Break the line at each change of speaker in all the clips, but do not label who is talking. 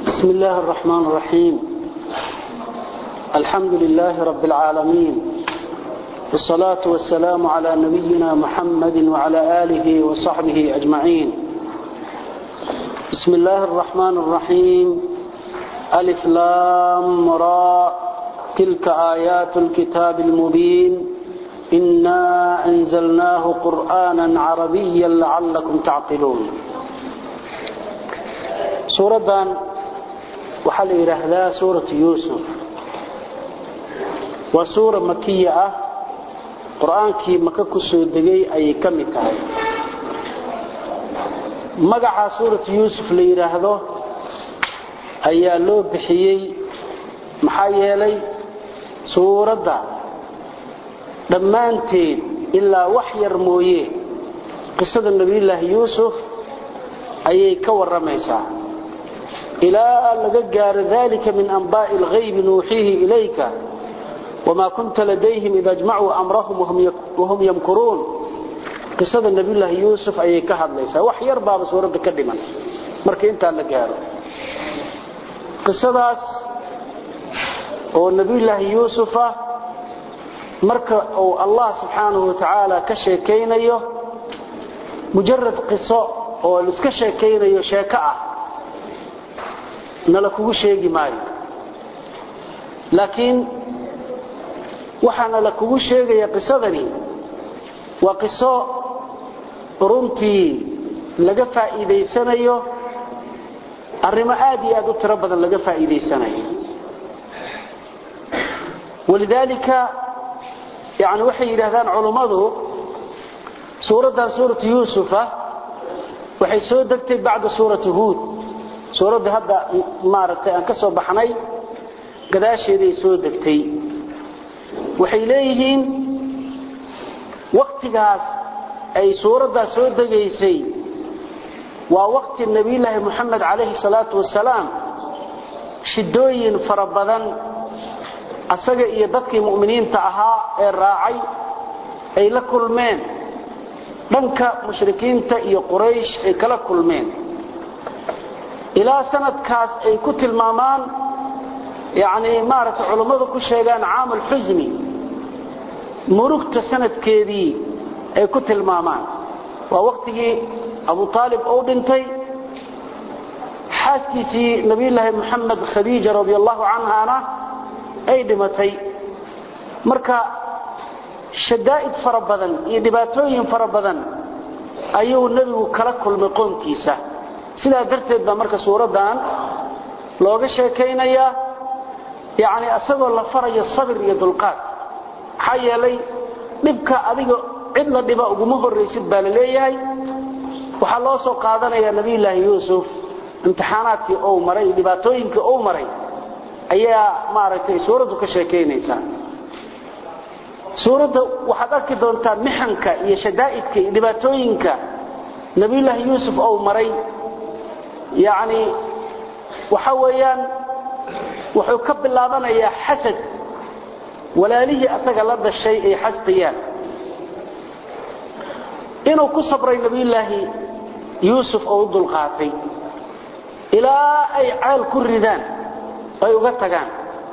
بسم الله الرحمن الرحيم. الحمد لله رب العالمين، والصلاة والسلام على نبينا محمد وعلى آله وصحبه أجمعين. بسم الله الرحمن الرحيم. ألف لام را، تلك آيات الكتاب المبين، إنا أنزلناه قرآنا عربيا لعلكم تعقلون. سورة وحل إلى سورة يوسف، وسورة مكية قرآن كي مكة سودجي أي كم تاعي مجا سورة يوسف ليرهده أي لو بحيي محيالي سورة دمانتين إلا وحي رمويه قصة النبي الله يوسف أي كور رميسا إلى لجار ذلك من أنباء الغيب نوحيه إليك وما كنت لديهم إذا اجمعوا أمرهم وهم يمكرون. قصة النبي الله يوسف أي كهد ليس وحي أربع بسورة كلمة مركي أنت لجار قصة والنبي الله يوسف مركا أو الله سبحانه وتعالى كشيكين أيه مجرد قصة أو الكشيكين أيه شاكعة نلكوه شيء ماي، لكن وحنا لكوه شيء يا قصدني وقصة رنتي لجفا إذا سنيو الرمادي أدو تربضا لجفا إذا سنيو. ولذلك يعني وحي إلى ذان علماءه سورة يوسف وحي سودكت بعد سورة هود. سورة هذا مارتي أن كسب بحني قداش يدي سودكتي وحيليهن وقت جاس أي سورة سودكيسي ووقت النبي الله محمد عليه الصلاة والسلام شدوين فربضا أسجى يدك مؤمنين تأها الراعي أي لكل من بنك مشركين تأي قريش أي كل من إلى سنة كاس أي كتل مامان يعني مارت علماء كشيغان عام الحزمي مرقت سنة كذي أي كتل مامان ووقته أبو طالب أو بنتي حاسكسي نبي الله محمد خديجة رضي الله عنها أنا أي دمتي مركا شدائد فربضا يدباتوين فربضا أيو النبي كلكل مقوم كيسة سلا درتد با marka suuradan looga sheekeynaya yaani asagoo la farayo sabir iyo dulqaad xayalay dibka adiga cid la dhiba ugu horeysid baa leeyahay waxa loo soo qaadanaya nabi ilaahi yuusuf imtixaanaadkii oo maray dhibaatooyinkii oo maray ayaa maaragtay suuradu ka sheekeynaysa. suurada waxa arki doontaa mixanka iyo shadaa'idka iyo dhibaatooyinka nabi ilaahi yuusuf oo maray يعني وحويان وحكب اللابنا يا حسد ولا ليه أسقى لد الشيء حسديان إنه كصبر نبي الله يوسف أو ضد القاطي إلى أي عال كردان أي وقتان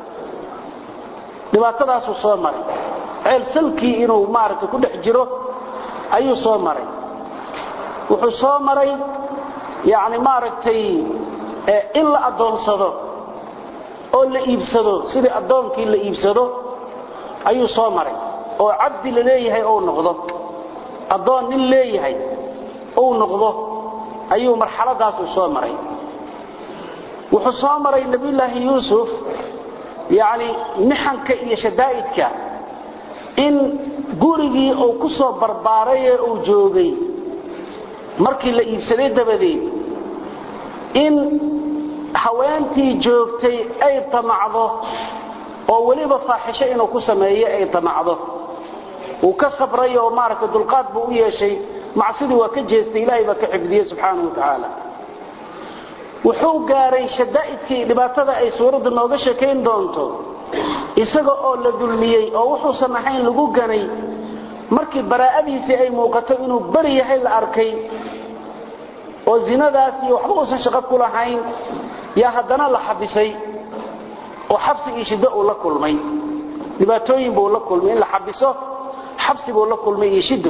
لما تدعس صومري عال سلكي إنه مارت كل حجره أي صومري وحصومري يعني مارتي إلا أدون صدو أو اللي يبصدو سيدي أدون كي اللي يبصدو أيو صامري أو عبد لليه أو نغضو أدون لليه أو نغضو أيو مرحلة داسو صامري وحصامري نبي الله يوسف يعني محنك إيا شدائدك إن قوري أو كسو برباري أو جوغي markii la iibsaday dabadeed in haweentii joogtay ay tamacdo oo waliba faaxisho inuu ku sameeyo ay tamacdo uu ka sabrayo maarka dulqaad buu u yeeshay macsidii waa ka jeestay ilaahay baa ka xifdiyay subhanahu wa ta'ala. wuxuu gaaray shadaa'idkii dhibaatada ay suuradu nooga sheekeyn doonto isaga oo la dulmiyay oo wuxuu sanahayn lagu ganay markii baraa'adiisa ay muuqato inuu bari yahay la arkay oo zinadaas iyo waxba uusan shaqo ku lahayn yaa haddana la xabisay oo xabsi iyo shiddo uu la kulmay dhibaatooyin buu la kulmay in la xabiso xabsi buu la kulmay iyo shiddo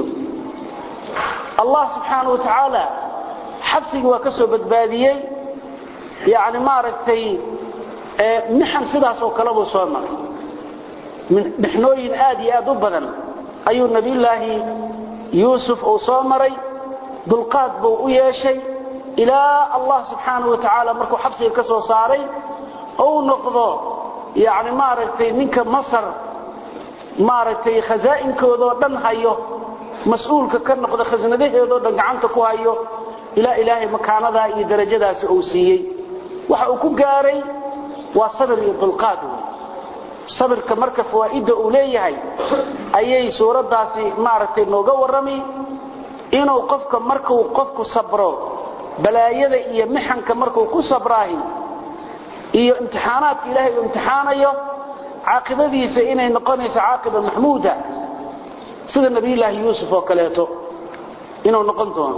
Allah subhanahu wa ta'ala xabsiga waa ka soo badbaadiyay yaani maaragtay mixan sidaas oo kale buu soo maray mixnooyin aad iyo aad u badan ayuu nabi ilaahi yuusuf oo soo maray dulqaad buu u yeeshay ilaa Allah subhanahu wa ta'ala markuu xabsiga ka soo saaray oo noqdo yaani maaragtay ninka Masar maaragtay khazaa'inkooda dhan hayo mas'uulka ka noqdo khaznadaheedo dhan gacanta ku hayo ila ilaahi makaanada iyo darajadaas uu siiyay waxa uu ku gaaray waa sabir iyo dulqaad sabirka marka faa'iido uu leeyahay ayay suuradaasi maaragtay nooga warami inuu qofka markuu qofku sabro balaayada iyo mixanka markuu ku sabraahi iyo imtixaanaadka ilaahay uu imtixaanayo caaqibadiisa inay noqonayso caaqiba mahmuuda sida nabi ilaahi yuusuf oo kaleeto inuu noqon doono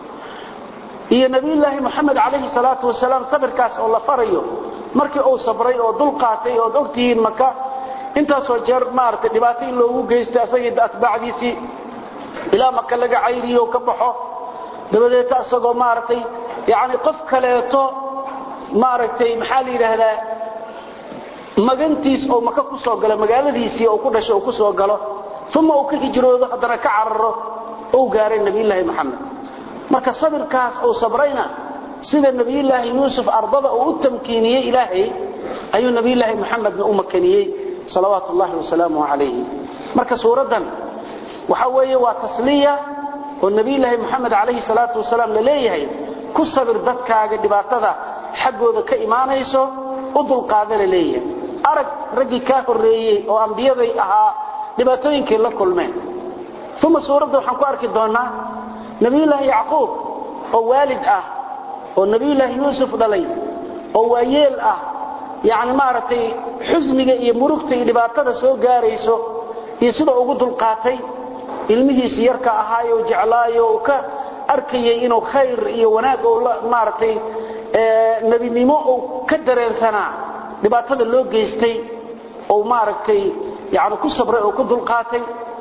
iyo nabi ilaahi maxamed alayhi salaatu wasalaam sabirkaas oo la farayo markii uu sabray oo dul qaatay oo ogtiin maka inta soo jeer maartay dhibaato in loogu geystay asagii atbaacdiisi ila maka laga cayriyo ka baxo dabadeed asagoo maartay yaani qof kaleeto maartay maxaa yiraahdaa magantiis oo maka ku soo gala magaaladiisii oo ku dhashay oo ku soo galo thumma uu ka hijroodo hadana ka cararo oo gaaray nabi ilaahi maxamed marka sabirkaas oo sabrayna sida nabi ilaahi yuusuf ardada oo u tamkiiniyay ilaahay ayuu nabi ilaahi maxamed u makaniyay salawaatullaahi wa salaamuhu alayhi marka suuradan waxa weeye waa tasliya oo nabi ilaahi maxamed alayhi salaatu wa salaam leeyahay ku sabir dadkaaga dhibaatada xaqooda ka iimaanayso u dul qaadana leeyahay arag ragi ka horeeyay oo anbiyaday ahaa dhibaatooyinkii la kulmeen thumma suurada waxaan ku arki doonaa nabi ilaahi yaqoob oo waalid ah oo nabi ilaahi yuusuf dhalay oo waayeel ah yaani maartay xusniga iyo murugta iyo dhibaatada soo gaarayso iyo sida ugu dul qaatay ilmihiisa yarka ahaayo jeclaayo ka arkayay inuu khayr iyo wanaag oo maartay nabinimo oo ka dareensanaa dhibaatada loo geystay oo maartay yaani ku sabray oo ku dul qaatay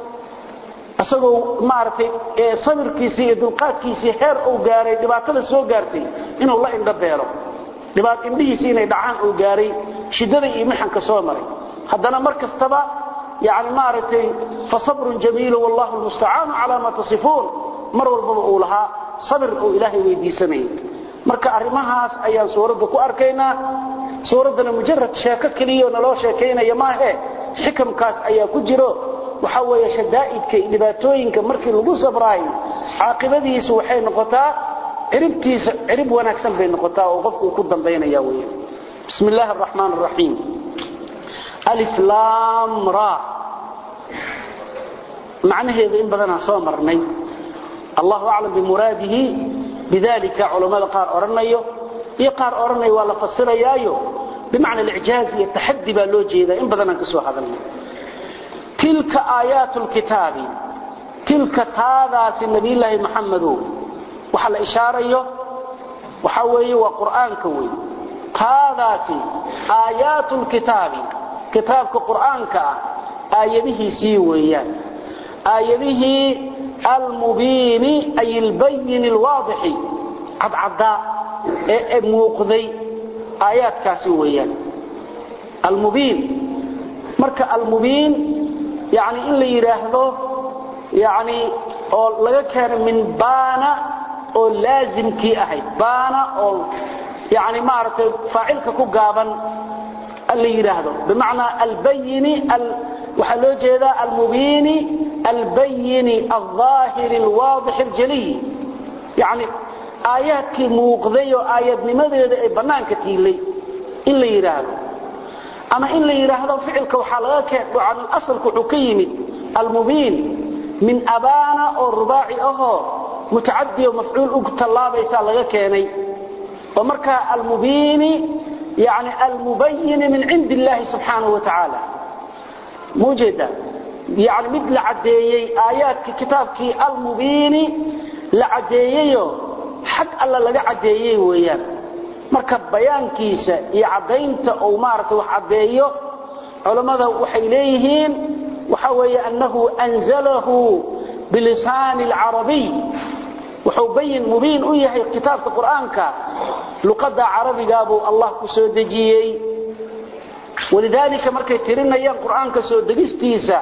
asagoo maartay sabirkiisa iyo dulqaadkiisa heer uu gaaray dhibaatada soo gaartay inuu la indhabeelo dhibaato indhihiisa inay dhacaan uu gaaray shidada iyo mixanka soo maray haddana markastaba yaani maartay fa sabrun jamiil wallahu almusta'an ala ma tasifun mar walba uu lahaa sabir oo ilaahay weydiisanay marka arimahaas ayaan suurada ku arkaynaa suuradana mujarrad sheeko kaliya oo naloo sheekaynayo ma aha xikamkaas ayaa ku jiro waxa weeye shadaa'idka dhibaatooyinka markii lagu sabraay caaqibadiisu waxay noqotaa ciribtiisa cirib wanaagsan bay noqotaa oo qofku ku dambeynaya weeye bismillaahir rahmaanir rahiim alif lam ra macnaheedu in badan soo marnay Allahu a'lam bi muradihi bidalika culimada qaar oranayo iyo qaar oranayo waa la fasirayaayo bimaana al-i'jaz iyo tahaddi baa loo jeedaa in badan ka soo hadalnay tilka ayatul kitabi tilka taadaas nabi ilaahi maxamed waxa la ishaarayo waxa weeye waa quraanka weey taadaasi ayatul kitabi kitabka quraanka aayadihiisi weeyaan aayadihi المبين أي البين الواضح عضعضاء موقذي آيات كاسويا المبين مركا المبين يعني إلا يراهده يعني لغا كان من بانا أو لازم كي أحد بانا أو يعني معرفة فاعلك كقابا اللي يراهده بمعنى البين وحلو جيدا المبين البين الظاهر الواضح الجلي يعني آيات موقذي وآيات نمذيذ بنانك تيلي إلا يراهده أما إلا يراهده فعلك وحلقك وعن الأصل كحكيمي المبين من أبانا أو الرباعي أهو متعدي ومفعول أقت الله بيسال لك يعني ومركا المبين يعني المبين من عند الله سبحانه وتعالى موجودة يعني مثل عديي آيات كتابك المبين لعديي حق alla laga cadeeyay weeyaan marka bayaankiisa iyo cadeynta oo maartay wax cadeeyo culimada waxay leeyihiin waxa weeye annahu anzalahu bilisan al-arabi wuxuu bayin mubin u yahay kitaabka quraanka luqada carabiga buu Allah ku soo dejiyay ولذلك markay tirinayaan quraanka soo degistiisa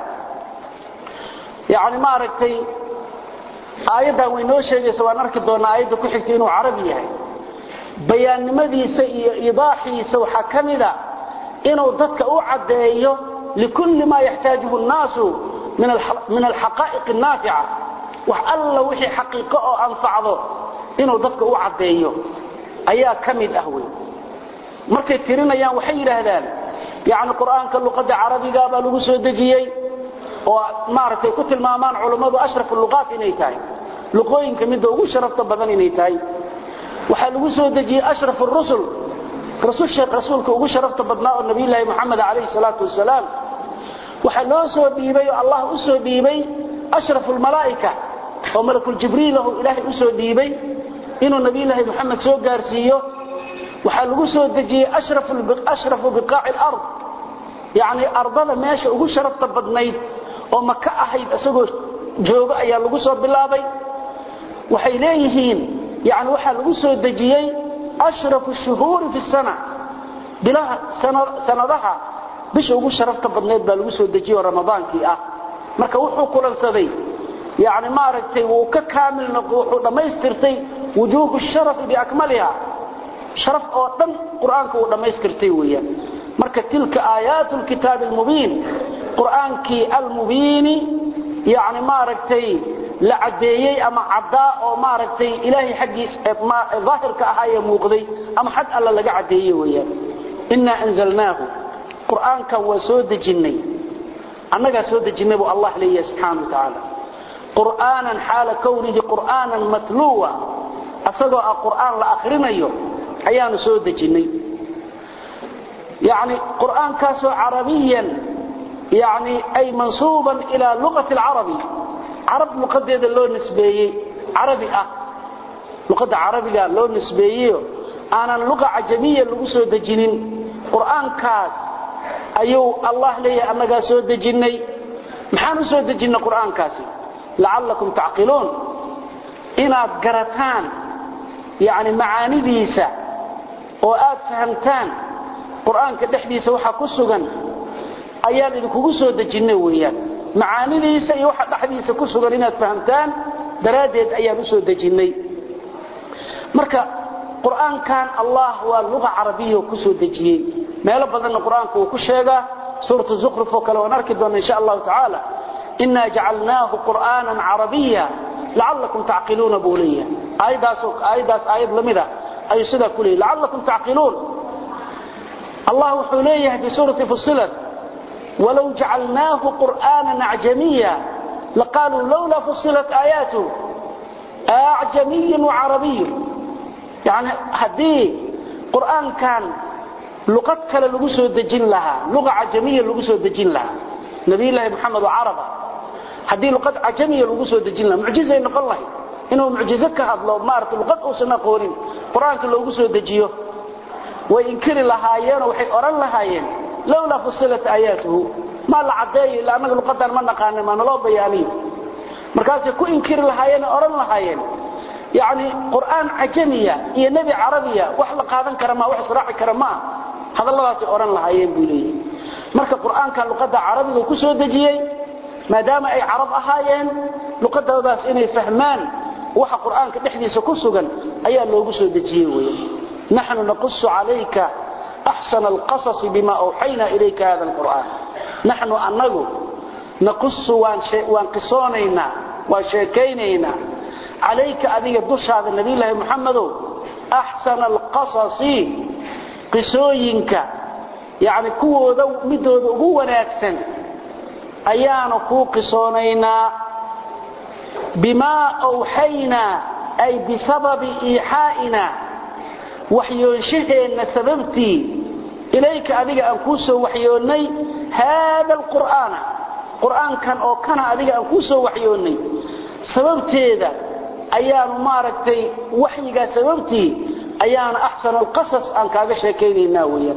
yaani ma aragtay aayada way noo sheegaysaa waan arki doonaa aayada ku xigtay inuu carabi yahay bayaannimadiisa iyo idaaxiisa waxa kamida inuu dadka u cadeeyo likulli ma yahtaajuhu an-naasu min al-haqa'iq an-nafi'a wa alla wixii xaqiiqo oo anfacdo inuu dadka u cadeeyo ayaa kamid ah way markay tirinayaan waxay yiraahdaan yaani quraanka luqada carabiga baa lagu soo dejiyay oo maartay ku tilmaamaan culimadu ashraful luqat inay tahay luqooyinka mid ugu sharafta badan inay tahay waxa lagu soo dejiyay ashrafur rusul rasuulka ugu sharafta badnaa oo nabi ilaahi maxamed alayhi salatu wasalaam waxa loo soo dhiibay oo Allah u soo dhiibay ashraful malaa'ika oo malakul jibriil oo ilaahi u soo dhiibay inuu nabi ilaahi maxamed soo gaarsiiyo waxa lagu soo dejiyay ashrafu biqaa'il ard yaani ardada meesha ugu sharafta badnayd oo maka ahayd asagoo jooga ayaa lagu soo bilaabay waxay leeyihiin yaani waxa lagu soo dejiyay ashrafu shuhur fi sana bilaha sanadaha bisha ugu sharafta badnayd baa lagu soo dejiyay ramadaankii ah marka wuxuu kulansaday yaani ma aragtay uu ka kaamil noqdo wuxuu dhameystirtay wujuuh sharaf bi akmaliha sharaf oo dhan quraanka uu dhameystirtay weeyaan marka tilka aayatul kitabil mubin quraanki al-mubin yaani ma aragtay la cadeeyay ama cadaa oo ma aragtay ilaahi xaqiis ma zaahirka ahaya muuqday ama xad alla laga cadeeyay weeyaan inna anzalnahu quraanka wa soo dejinay annaga soo dejinay bu Allah leeyahay subhanahu wa ta'ala quraanan hala kawnihi quraanan matluwa asagoo quraan la akhrinayo ayaanu soo dejinay يعني قرآن كاسو عربيا يعني أي منصوبا إلى لغة العربي عرب مقدد اللون نسبيه عربي لغة عربية اللون نسبيه أنا اللغة عجمية اللي سو دجنين قرآن كاس أيو الله لي أنك سو دجني محانو سو دجن قرآن كاسي لعلكم تعقلون إنا قرتان يعني معاني ديسة وآد فهمتان quraanka dhaxdiisa waxa ku sugan ayaan idinku soo dejinay weeyaan macaanidiisa iyo waxa dhaxdiisa ku sugan inaad fahamtaan daraadeed ayaan u soo dejinay marka quraankan Allah waa luqa carabiyo ku soo dejiyay meel badan quraanka uu ku sheega suuratu zukhruf oo kale oo arki doona insha Allah ta'ala inna ja'alnahu qur'aanan arabiyya la'allakum ta'qiluna buliya aydaas ayad lamida ay sida kulay la'allakum ta'qilun الله حليه في سورة فصلت ولو جعلناه قرآنا أعجميا لقالوا لولا فصلت آياته أعجمي وعربي يعني هذه قرآن كان لغتك للغسو الدجين لها لغة عجمية للغسو الدجين لها نبي الله محمد وعربة هذه لغة عجمية للغسو الدجين لها معجزة إنه الله إنه معجزك هذا لو مارت لغة أوسنا قورين قرآن كان للغسو الدجيه وإنكر لهايين وحي أران لهايين لولا فصلت آياته ما العدي إلا أنه لقدر من نقان ما نلو بيانين مركز يكون إنكر لهايين أران لهايين يعني قرآن عجمية هي نبي عربية وحلق هذا كرما وحصراع كرما هذا الله راسي أران لهايين بليه مركز قرآن كان لقدر عربي وكسو دجيي ما دام أي عرب أهايين لقدر بس إني فهمان وحا قرآن كدحديث كسوغا أيان لو كسو دجيي نحن نقص عليك أحسن القصص بما أوحينا إليك هذا القرآن نحن أنه نقص وانقصونينا وشيكينينا عليك أذي الدش هذا النبي الله محمد أحسن القصص قصوينك يعني كو ذو مدو ذو ناكسن أيان كو قصونينا بما أوحينا أي بسبب إيحائنا وحيونشهن سببتي إليك أذيك أنكوسو وحيوني هذا القرآن كان أو كان أذيك أنكوسو وحيوني سببتي ذا ayaanu maaragtay waxyiga sababtii ayaana ahsan alqasas aan kaaga sheekeynaa weeyaan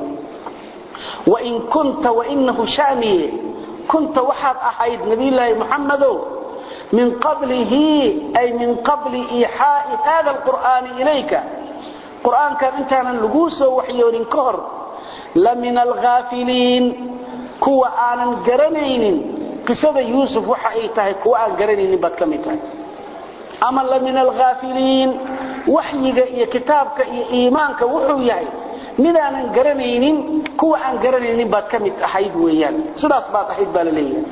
wa in kunta wa innahu sha'ni kunta waxaad ahayd nabiyullaahi muhammado min qablihi ay min qabli iihaa hada alquran ilayka quraanka intaanan lagu soo waxyoonin ka hor la min alghafilin kuwa aanan garanaynin qisada yuusuf waxa ay tahay kuwa aan garanaynin bad kamid tahay ama la min alghafilin waxyiga iyo kitaabka iyo iimaanka wuxuu yahay midaanan garanaynin kuwa aan garanaynin bad kamid ahayd weeyaan sidaas baad ahayd baa leeyahay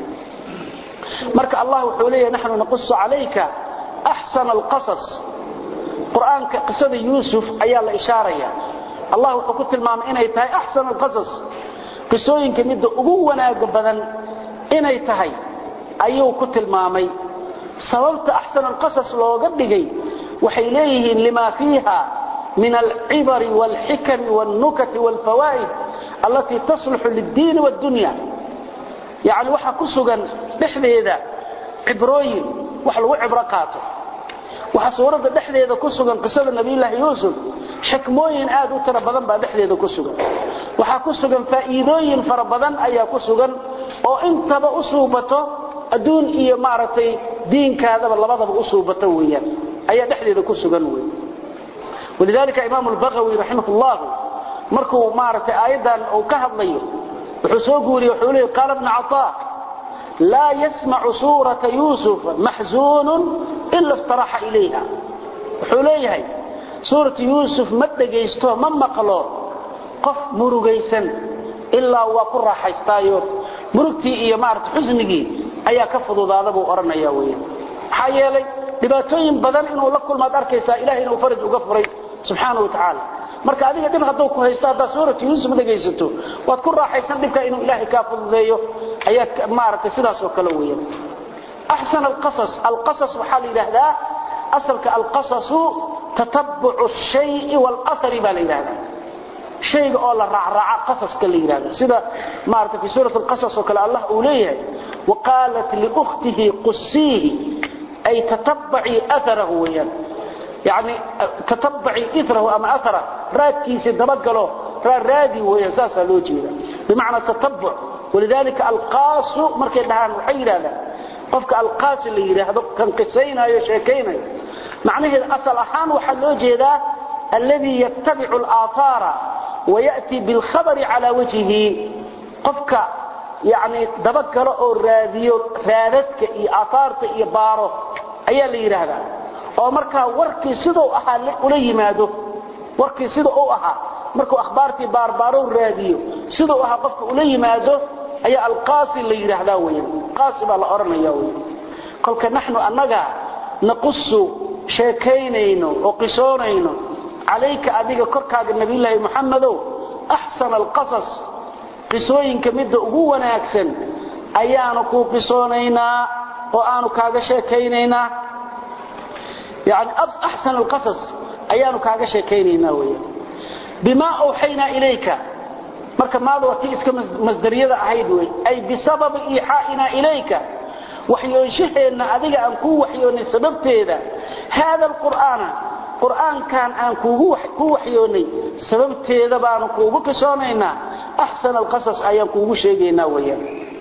marka allah wuxuu leeyahay nahnu naqussu alayka ahsan alqasas quraanka qisada yuusuf ayaa la ishaaraya allah wuxuu ku tilmaamay inay tahay ahsan alqasas qisooyinka mid ugu wanaaga badan inay tahay ayuu ku tilmaamay sababta ahsan alqasas looga dhigay waxay leeyihiin lima fiha min al-ibr wal-hikam wan-nukat wal-fawaid allati tasluhu lid-din wad-dunya يعني waxa ku sugan dhexdeeda cibrooyin wax lagu cibro qaato waxa suurada dhexdeeda ku sugan qisada nabiyullaahi yuusuf xikmooyin aad u tira badan baa dhexdeeda ku sugan waxa ku sugan faa'iidooyin fara badan ayaa ku sugan oo intaba u suubato aduun iyo maaragtay diinkaadaba labadaba u suubato weeyaan ayaa dhexdeeda ku sugan weey ولذلك امام البغوي رحمه الله markuu maaragtay aayadan uu ka hadlayo وحسوغوري وحولي قال ابن عطاء لا يسمع سورة يوسف محزون إلا استراح إليها وحوليها سورة يوسف مدقيستوه ممقلو قف مرقيسا إلا وقر حيستايو مرقتي إيا مارت حزنقي أيا كفضوا ذاذبوا أرنا ياوين حيالي لباتوين بدن إنه لكل ما داركيسا إلهي إنه فرج وقفري سبحانه وتعالى marka adiga dib haduu ku haysto hada suuratu yuusuf dhageysato waad ku raaxaysan dibka inuu ilaahay ka fududeeyo ayaa maartay sidaas oo kale weeyaan ahsan alqasas waxa la yiraahdaa asalka alqasasu tatabbu'u ash-shay'i wal-athari baa la yiraahdaa shayga oo la raaca qasaska la yiraahdaa sida maartay fi suuratu alqasas oo kale Allah uu leeyahay waqalat li ukhtihi qussihi ay tatabba'i atharahu weeyaan يعني تتبعي إثره أما أثره راكيس دبقله رادي ويساسا لوجيدا بمعنى تتبع ولذلك القاس مركز دهان وحيد هذا قفك القاس اللي يراه كان قسينا يشاكينا معناه الأصل أحان وحلوجيدا الذي يتبع الآثار ويأتي بالخبر على وجهه قفك يعني دبقله راديو رادتك آثارك إباره أي اللي يراه هذا oo marka warkii sidoo ahaa ula yimaado warkii sidoo uu ahaa markuu akhbaartii baarbaaro raadiyo sidoo ahaa qofka ula yimaado ayaa alqaasi la yiraahdaa weeyaan qaasi baa la oranayaa weeyaan kolka nahnu annaga naqussu sheekaynayno oo qisoonayno alayka adiga korkaaga nabiyullaahi muhammadow ahsan alqasas qisooyinka mid ugu wanaagsan ayaanu ku qisoonaynaa oo aanu kaaga sheekaynaynaa يعني أحسن القصص أيانو كاغا شيكينينا ويا بما أوحينا إليك marka maad wati iska masdariyada ahayd way ay bisabab iihaina ilayka waxyoonshaheena adiga aan ku waxyoonay sababteeda hada alquraan kan aan kuugu waxyoonay sababteeda baan kuugu qisoonaynaa ahsan alqasas ayaan kuugu sheegaynaa weeyaan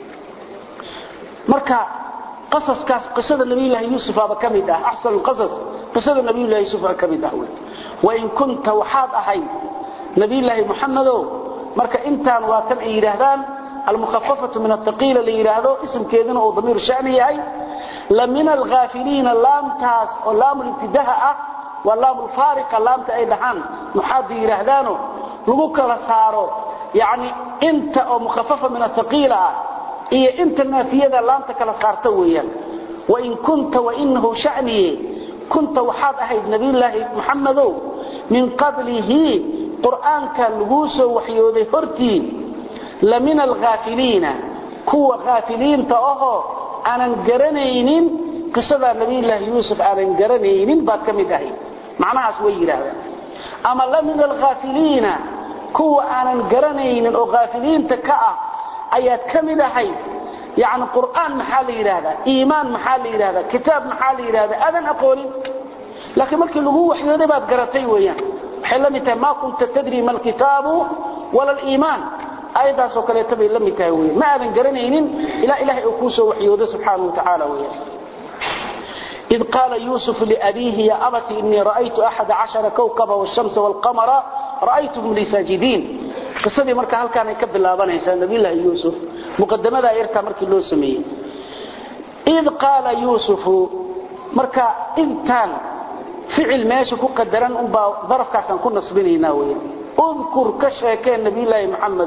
marka قصص قصة النبي الله يوسف هذا كمده أحسن القصص قصة النبي الله يوسف كمده وإن كنت وحاد أحي نبي الله محمد مركا إنتان واتن إيرهدان المخففة من الثقيل اللي يرهدو اسم كيدنا أو ضمير شأني أي لمن الغافلين اللام تاس واللام الابتداء واللام الفارقة اللام تأيدهان محاد يرهدانو لغوك رسارو يعني انت أو مخففة من الثقيلة إيه انت النافية لام تكلا صارتويا وإن كنت وإنه شأني كنت وحاد أحد نبي الله محمد من قبله قرآن كان لغوس وحيوذي فرتي لمن الغافلين كو غافلين تأهو أنا نقرنين قصة نبي الله يوسف أنا نقرنين بعد كم دهي معناها سوي هذا أما لمن الغافلين كو أنا نقرنين الغافلين تكأ آيات كمدة هي يعني قرآن محالي هذا إيمان محالي هذا كتاب محالي هذا أذن أقول laakiin markii lagu waxyooday baad garatay weeyaan waxay la mid tahay ma kunta tadri mal kitaabu wala al-iimaan aydaas oo kale tabay la mid tahay weeyaan ma aadan garanaynin ila ilaahay uu ku soo waxyooday subhanahu wa ta'ala weeyaan إذ قال يوسف لأبيه يا أبت إني رأيت 11 كوكبا والشمس والقمر رأيتهم لي ساجدين قصدي marka halkaan ay ka bilaabanaysaa nabi ilaahi Yusuf muqaddamada ayirta markii loo sameeyay إذ قال يوسف marka intaan ficil meesha ku qadaran u baa darafkaasan ku nasbinayna weey اذكر كشيكه نبي الله محمد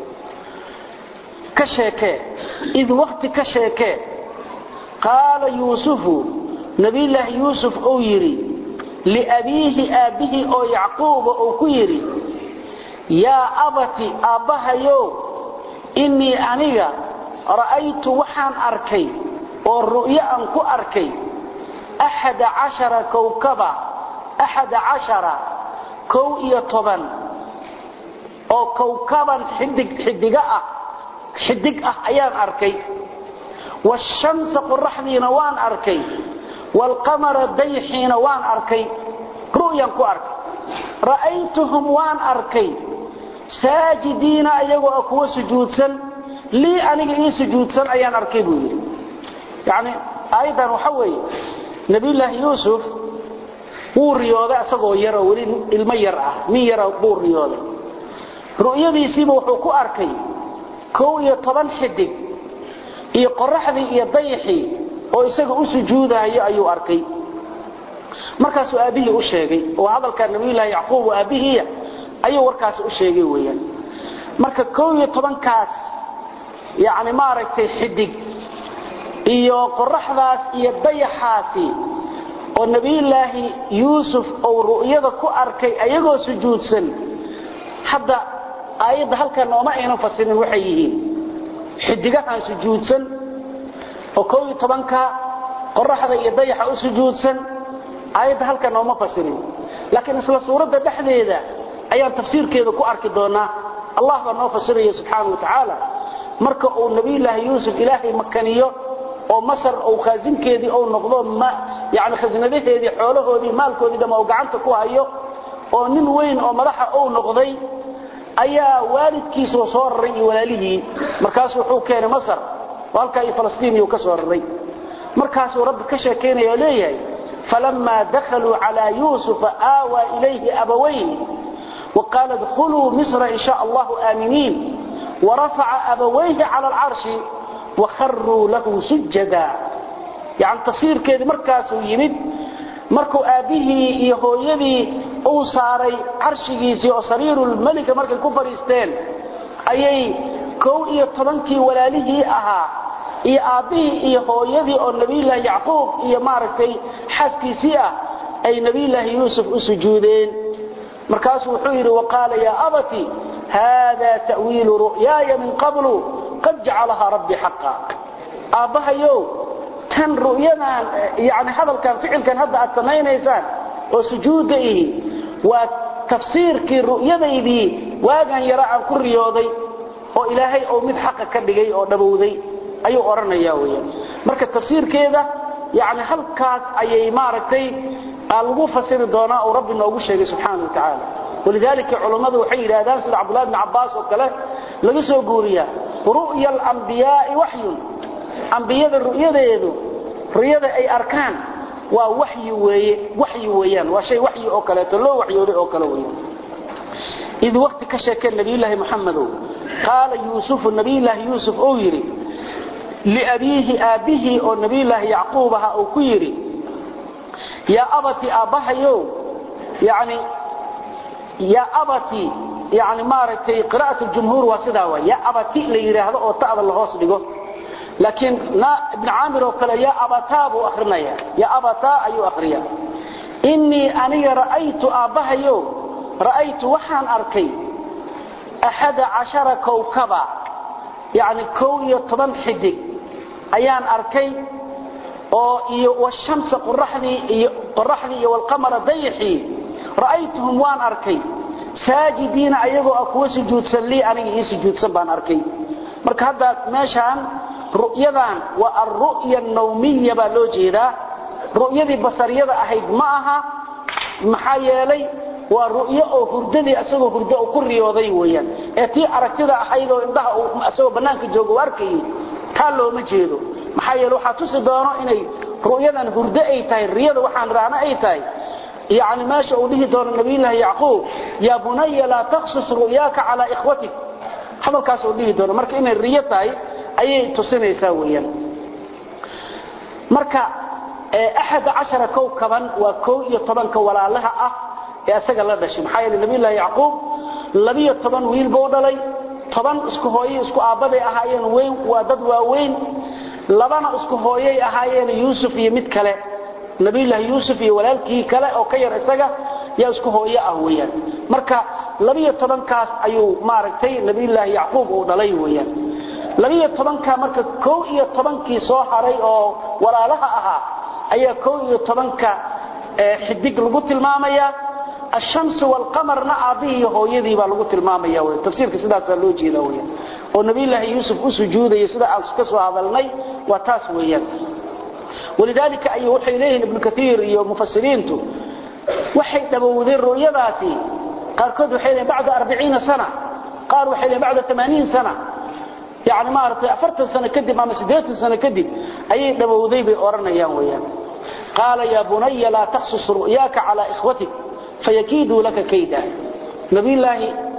كشيكه إذ وقت كشيكه قال يوسف نبي الله يوسف أو يري لأبيه آبه أو يعقوب أو كيري يا أبتي أبها يو إني أنيا رأيت وحان أركي والرؤيا أنكو أركي 11 كوكبا 11 كوئية طبا أو كوكبا حدقاء أيان أركي والشمس قرحني نوان أركي والقمر ديحين وان أركي رؤيا كو أركي رأيتهم وان أركي ساجدين أيقوا أكوا سجودسا لي أني سجودسا أيان أركي بوي يعني أيضا وحوي نبي الله يوسف بور رياضة أسقوا يرى ولين الميرة مين يرى بور رياضة رؤيا بيسيبوا حكو أركي كوية طبعا حدق iyo qorraxdii iyo dayixii oo isaga u sujuudayo ayuu arkay markaas uu aabihi u sheegay oo hadalka nabi ilaahi yaqoob aabihi ayuu warkaas u sheegay weeyaan marka 12 kaas yaani ma aragtay xidig iyo qorraxdaas iyo dayaxaasi oo nabi ilaahi Yusuf oo ru'yada ku arkay ayagoo sujuudsan hadda aayada halkan nooma ayna fasirin waxay yihiin xidigahan sujuudsan oo 12 ka qorraxda iyo dayaxa u sujuudsan aayada halkan oo ma fasirin laakiin isla suurada dhaxdeeda ayaan tafsiirkeeda ku arki doonaa Allah baa noo fasiraya subhanahu wa ta'ala marka uu nabi ilaahi Yusuf ilaahi makaniyo oo Masar oo khaazinkeedii oo noqdo ma yaani khazinadaheedii xoolahoodii maalkoodii dama oo gacanta ku hayo oo nin weyn oo madaxa oo noqday ayaa waalidkiisa soo raray walaalihii markaas wuxuu keenay Masar walka ay Falastiin iyo ka soo raray markaas uu Rabbi ka sheekeynaya leeyahay falamma dakhalu ala yusuf awa ilayhi abawayhi وقال ادخلوا مصر إن شاء الله آمنين ورفع أبويه على العرش وخروا له سجدا يعني تفسير كده مركز يمد markuu aabihi iyo hooyadii uu saaray arshigiisii oo sariirul malik markay ku fariisteen ayay 12kii walaalihii ahaa iyo aabihi iyo hooyadii oo nabi ilaahi yaqoob iyo maaragtay xaskiisii ah ay nabi ilaahi yusuf u sujuudeen markaas wuxuu yiri waqala ya abati hada ta'wil ru'yaya min qablu qad ja'alaha rabbi haqqan abahayo tan ru'yadan yaani hadalkan ficilkan hadda aad sameeynaysan oo sujuuday waa tafsiirkii ru'yadaydii waagan yara aan ku riyooday oo ilaahay oo mid xaq ka dhigay oo dhabowday ayuu oranayaa weeyaan marka tafsiirkeeda yaani halkaas ayay maaragtay lagu fasiri doonaa oo rabbi noogu sheegay subhanahu wa ta'ala ولذلك علماء waxay yiraahdaan sida Abdullah ibn Abbas oo kale laga soo guuriyaa ru'ya al-anbiyaa wahyun anbiyada ru'yadeedu riyada ay arkaan waa wahyi weeyaan waa shay wahyi oo kale to loo waxyooday oo kale weeyaan إذ وقت كشك النبي الله محمد قال يوسف النبي الله يوسف أو يري لأبيه آبه أو النبي الله يعقوبها أو كيري يا أبتي أبها يو يعني يا أبتي يعني ما رأيتي قراءة الجمهور واسدها يا أبتي ليري هذا أو تأذى الله صدقه لكن ابن عامر وقال يا أبتاب أخرنا يا أبتا أي أخريا إني أني رأيت أبها يو رأيت وحان أركي 11 كوكبا يعني كوية طبان حدق أيان أركي والشمس قرحني والقمر ضيحي رأيتهم وان أركي ساجدين أيغو أكو سجود سلي أني سجود سبان أركي marka hadda meeshan ru'yadan waa ar-ru'ya an-nawmiyya ba loo jeedaa ru'yadii basariyada ahayd ma aha maxaa yeelay waa ru'yo oo hurdadii asagoo hurdo oo ku riyooday weeyaan ee tii aragtida ahayd oo indhaha asagoo banaanka joogo arkay taa looma jeedo maxaa yeelay waxa tusi doono inay ru'yadan hurdo ay tahay riyada waxaan raana ay tahay يعني ماشي أوليه دور النبي الله يعقوب يا بني لا تقصص رؤياك على إخوتك هذا الكاس أوليه دور مركا إن الرياء أي تصنع يساويا مركا 11 كوكبا يطبن كولا لها يا سجل الله دشم حيل النبي الله يعقوب لبي يطبن ويل بودلي طبن اسكو هوي اسكو ابدي اهايين وين ودد واوين لبنا اسكو هويي اهايين يوسف يمد كله نبي الله يوسف ولالكي كله او كير اسغا يا اسكو هويي اهويان marka 12 kaas ayuu maaragtay nabi allah yaqoob oo dhalay weeyaan 12 ka marka 12 kii soo haray oo walaalaha ahaa ayaa 12 ka xidig lagu tilmaamaya الشمس والقمر نعبيه هويدي با لو tilmaamaya way tafsiirka sidaas loo jeedo way oo nabi allah yusuf u sujuuday sida aan ka soo hadalnay waa taas weeyaan ولذلك أي وحي إليه ابن كثير ومفسرينته وحي دبودين رؤياتي قال كد وحي بعد 40 سنة قال وحي بعد 80 سنة يعني ما أردت أفرت سنة كدب أما 6 سنة كدب أي دبودين بأورنا يا ويان قال يا بني لا تقصص رؤياك على إخوتك فيكيدوا لك كيدا نبي الله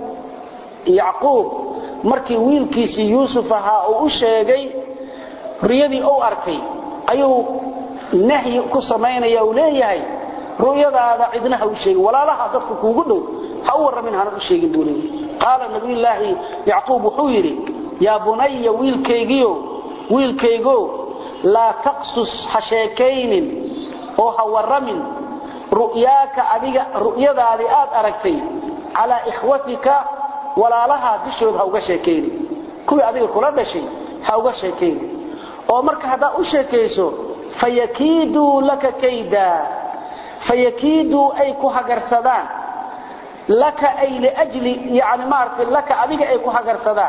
يعقوب markii wiilkiisa Yuusuf ahaa oo u sheegay riyadii oo arkay ayuu nahyi ku sameeynaya oo leeyahay riyadaada cidnaha u sheegay walaalaha dadku kuugu dhow ha u waramin hana u sheegin buulay qaala nabi allah yaqub wuxuu yiri ya bunayya wiilkaygo la taqsus hasheekaynin oo ha waramin رؤياك أبيك رؤيا ذي آد أركتي على إخوتك ولا لها دشود هاوغا شيكيني كوي أبيك كلا دشي هاوغا شيكيني ومرك هذا أشيكيسو فيكيدوا لك كيدا فيكيدوا أي كوها قرصدان لك أي لأجل يعني مارك لك أبيك أي كوها قرصدان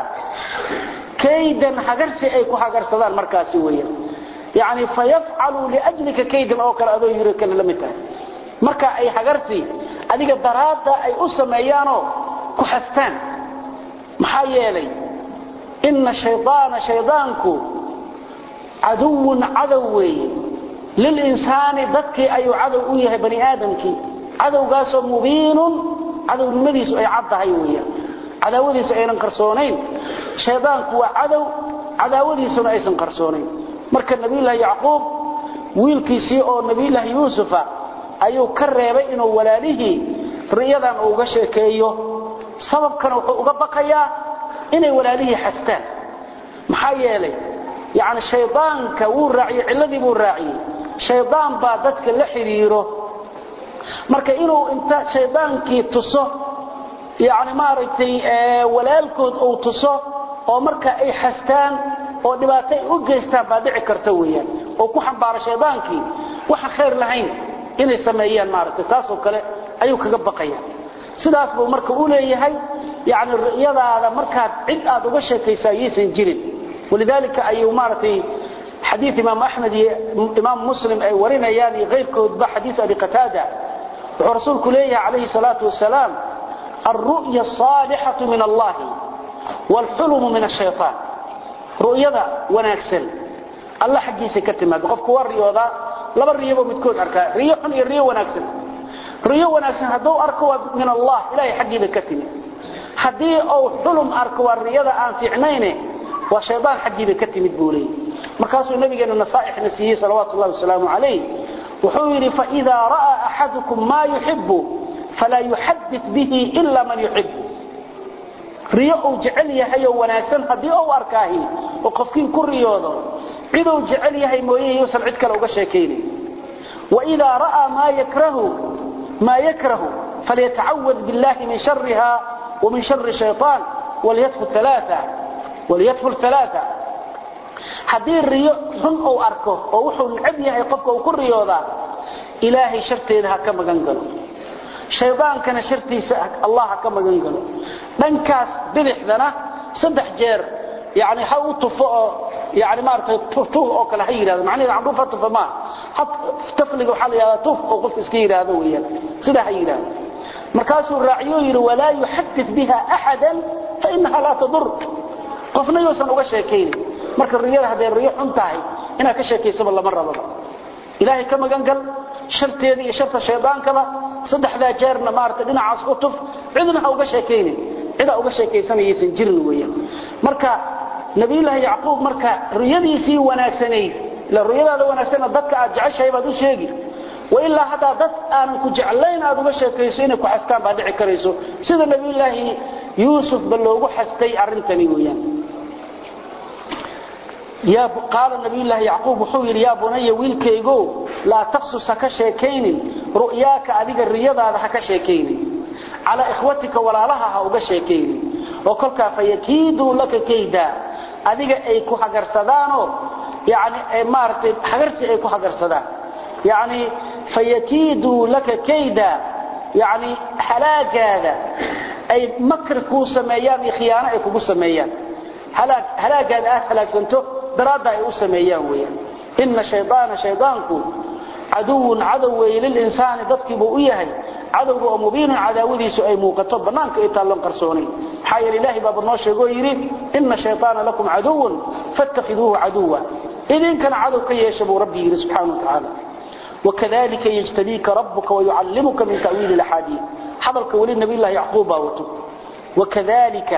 كيدا حقرسي أي كوها قرصدان مركاسي ويا يعني فيفعلوا لأجلك كيدا أو كلا أدو يريك لمتها marka ay hagarti adiga daraada ay u sameeyaan ku xastaan maxaa yeelay inna shaydaanku aduun adawi lil insani dadki ayu adaw u yahay bani aadamki adawgaas oo mubiinun adawnimadiisu ay caddahay weeyaan adawadiisu aynan qarsoonayn shaydaanku waa adawadiisuna aysan qarsoonayn marka nabi ilaahi yaqoob wiilkiisii oo nabi ilaahi yuusufa ayuu ka reebay inuu walaalihi riyadan uga sheekeeyo sababkan wuxuu uga baqayaa inay walaalihi xastaan maxaa yeelay yaani shaydaanka uu raaciyo ciladii buu raaciyay shaydaan baa dadka la xiriiro marka inuu inta shaydaankii tuso yaani maaragtay walaalkood uu tuso oo marka ay xastaan oo dhibaato u geystaan baa dhici karta weeyaan oo ku xambaaro shaydaankii waxa khayr lahayn inay sameeyaan maaragtay taas oo kale ayuu kaga baqaya sidaas buu marka uu leeyahay yaani riyadaada marka cid aad uga sheekaysaayeen jirin walidalika ayuu maaragtay حديث امام احمد امام مسلم اي ورينayaan غيركود ba حديث ابي قتاده ورسول كليه عليه الصلاه والسلام الرؤيا الصالحه من الله والحلم من الشيطان رؤيا wanaagsan الله xaqiisa ka timaad qofku wariyooda laba riyo midkood arka riyo xun iyo riyo wanaagsan haduu arko min Allah ilaahay xaqiida ka timid hadii uu xulum arko riyada aan fiicnayne waa shaydaan xaqiida ka timid buulay markaasuu nabigeena nasaaix nasiiyay sallallahu wasallam alayhi wuxuu yiri fa idha raa ahadukum ma yuhibbu fala yuhaddith bihi illa man yuhibbu riyo uu jecel yahay wanaagsan hadii uu arkaahi oo qofkiin ku riyoodo ciduu jecel yahay mooyee yuusan cid kale uga sheekeeyay wa idha raa ma yakrahu falyata'awwad billahi min sharriha wa min sharri shaytan وليدفل ثلاثه hadii riyo xun uu arko oo wuxuu necab yahay qofka uu ku riyooda ilaahay sharteeda ha ka magan galo shaydaankana shartiisa Allah ha ka magan galo dhankaas bidixdana 3 jeer yaani ha uu tufo يعني ما أرتي طف أو كلا هير هذا معناه عندوفة طفما حط تفلق وحال يا طف أو قف إسكير هذا ويا سده هير مركز الرعيو ولا يحدث بها أحدا فإنها لا تضر قفنا يوصل وشاكين مركز الرجال هذا الريح انتهي إنها كشاكي سب الله مرة بابا إلهي كما قال شرط هذه شرط الشيطان كما صدح ذا جارنا مارت لنا عصوتف عندنا أو شاكين إذا أو شاكي سنة يسنجر ويا مركز نبي الله يعقوب مركز رياليسي وناكسني للريال هذا وناكسنا ضدك أجعش هيبا دو شيء وإلا هذا ضد أنا كجعلين هذا شاكيسين كحستان بعد عكريسو سيد نبي الله يوسف بلوغ حستي أرنتني ويا قال النبي الله يعقوب حوير يا بني ويلكيغو لا تقصص كشيكين رؤياك أديك الرياضة هذا كشيكين على إخوتك ولا لها أو كشيكين وكلك فيكيدوا لك كيدا أديك أيكو حجر سدانو يعني مارت حجرس أيكو حجر سدان يعني فيكيدوا لك كيدا يعني حلاك هذا أي مكر كو سميان خيانة كو سميان هلاك هذا هلاك سنتو درادة يسميان ويا إن شيطانكم عدو للإنسان ضدك بوئيهي عدو مبين عداودي سؤال موقتب بنانك إيطالون قرصوني حي لله باب النوش يقول يريد إن الشيطان لكم عدو فاتخذوه عدوا إذن كان عدو كي يشبه ربي سبحانه وتعالى وكذلك يجتبيك ربك ويعلمك من تأويل الأحاديث حضرك ولي النبي الله يعقوب وكذلك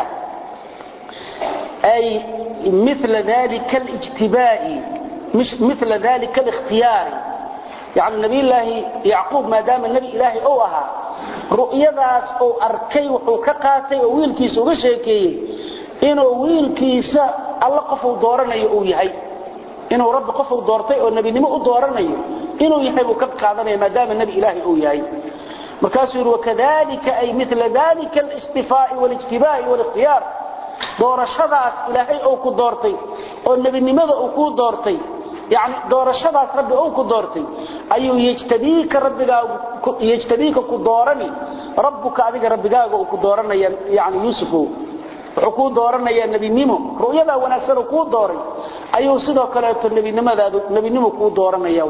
أي مثل ذلك الاجتباء مش مثل ذلك الاختيار يعني النبي الله يعقوب ما دام النبي إلهي أوها رؤية ذاس أو أركي وحكاقاتي وويلكيس وغشيكي إنه ويلكيس الله قفوا دورنا يؤيهي إنه رب قفوا دورتي والنبي نمو دورنا إنه يحب كبقى ما دام النبي إلهي أويهي مركاسر وكذلك أي مثل ذلك الاستفاء والاجتباء والاختيار doorashadaas ilaahay oo ku doortay oo nabinimada oo ku doortay yaani doorashadaas rabbi oo ku doortay ayuu yajtabiika ku doorani rabbuka adiga rabbigaaga oo ku dooranaya yaani yuusuf wuxuu ku dooranaya nabinimo ru'yada wanaagsan oo ku dooray ayuu sidoo kale nabinimo ku dooranaya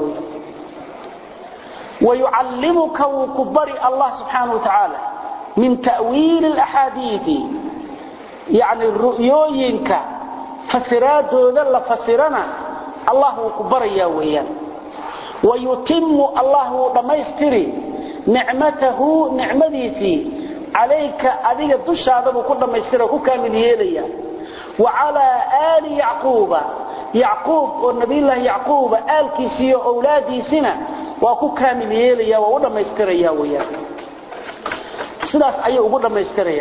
ويعلمك وكبر الله سبحانه وتعالى من تأويل الأحاديث يعني الرؤيوينك فسرات ذل فسرنا الله كبر يا ويان ويتم الله دميستري نعمته نعمديسي عليك أذيك الدشاة كل دميستري كامل يليا وعلى آل يعقوب والنبي الله يعقوب آل كيسي أولادي سنة وكامل يليا ودميستري يا ويان سلاس أيه ودميستري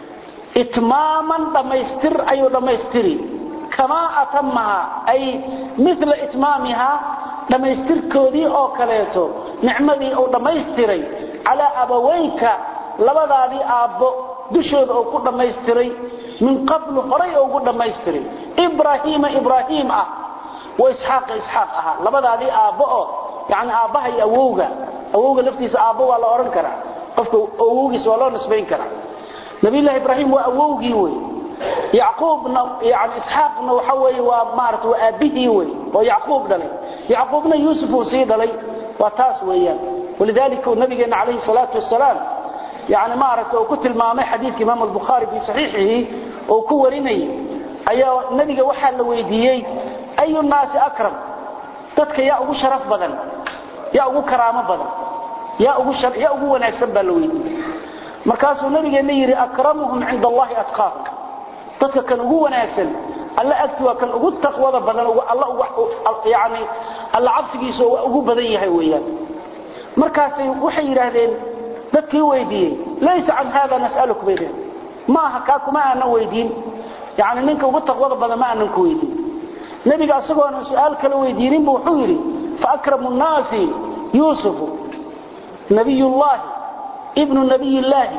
إتماما دميستر أي دميستري كما أتمها أي مثل إتمامها دميستر كودي أو كليتو نعمدي أو دميستري على أبويك لبدادي أبو دشود أو كل دميستري من قبل فري أو كل دميستري إبراهيم وإسحاق لبدادي أبو يعني أباهي أووغا لفتيس أبو ولا أورنكرا قفك أووغي سوالو نسبين كرا نبي الله إبراهيم وأووغي وي يعقوب يعني إسحاق وحوي ومارت وأبيه وي ويعقوب دلي يعقوبنا يوسف وسيد دلي وتاس ويان ولذلك النبي عليه الصلاة والسلام يعني مارت وكتل مامي حديث إمام البخاري في صحيحه وكوريني أي النبي وحل ويديي أي الناس أكرم تدك يا أبو شرف بدن يا أبو كرامة بدن يا أبو ونكسب بالويدي markaasuu nabigeena yiri akramuhum inda Allah atqaak dadka kan ugu wanaagsan alla agti waa kan ugu taqwada badan alla yaani alla cabsigiisa ugu badan yahay weeyaan markaas waxay yiraahdeen dadkii weydiiyay laysa an hada nas'aluka bihi ma haka kuma ana weydiin yaani ninka ugu taqwada badan ma aanan ku weydiin nabiga asagoo su'aal kale weydiinin buu wuxuu yiri fa akramu an-nasi yusuf nabiyullah ابن نبي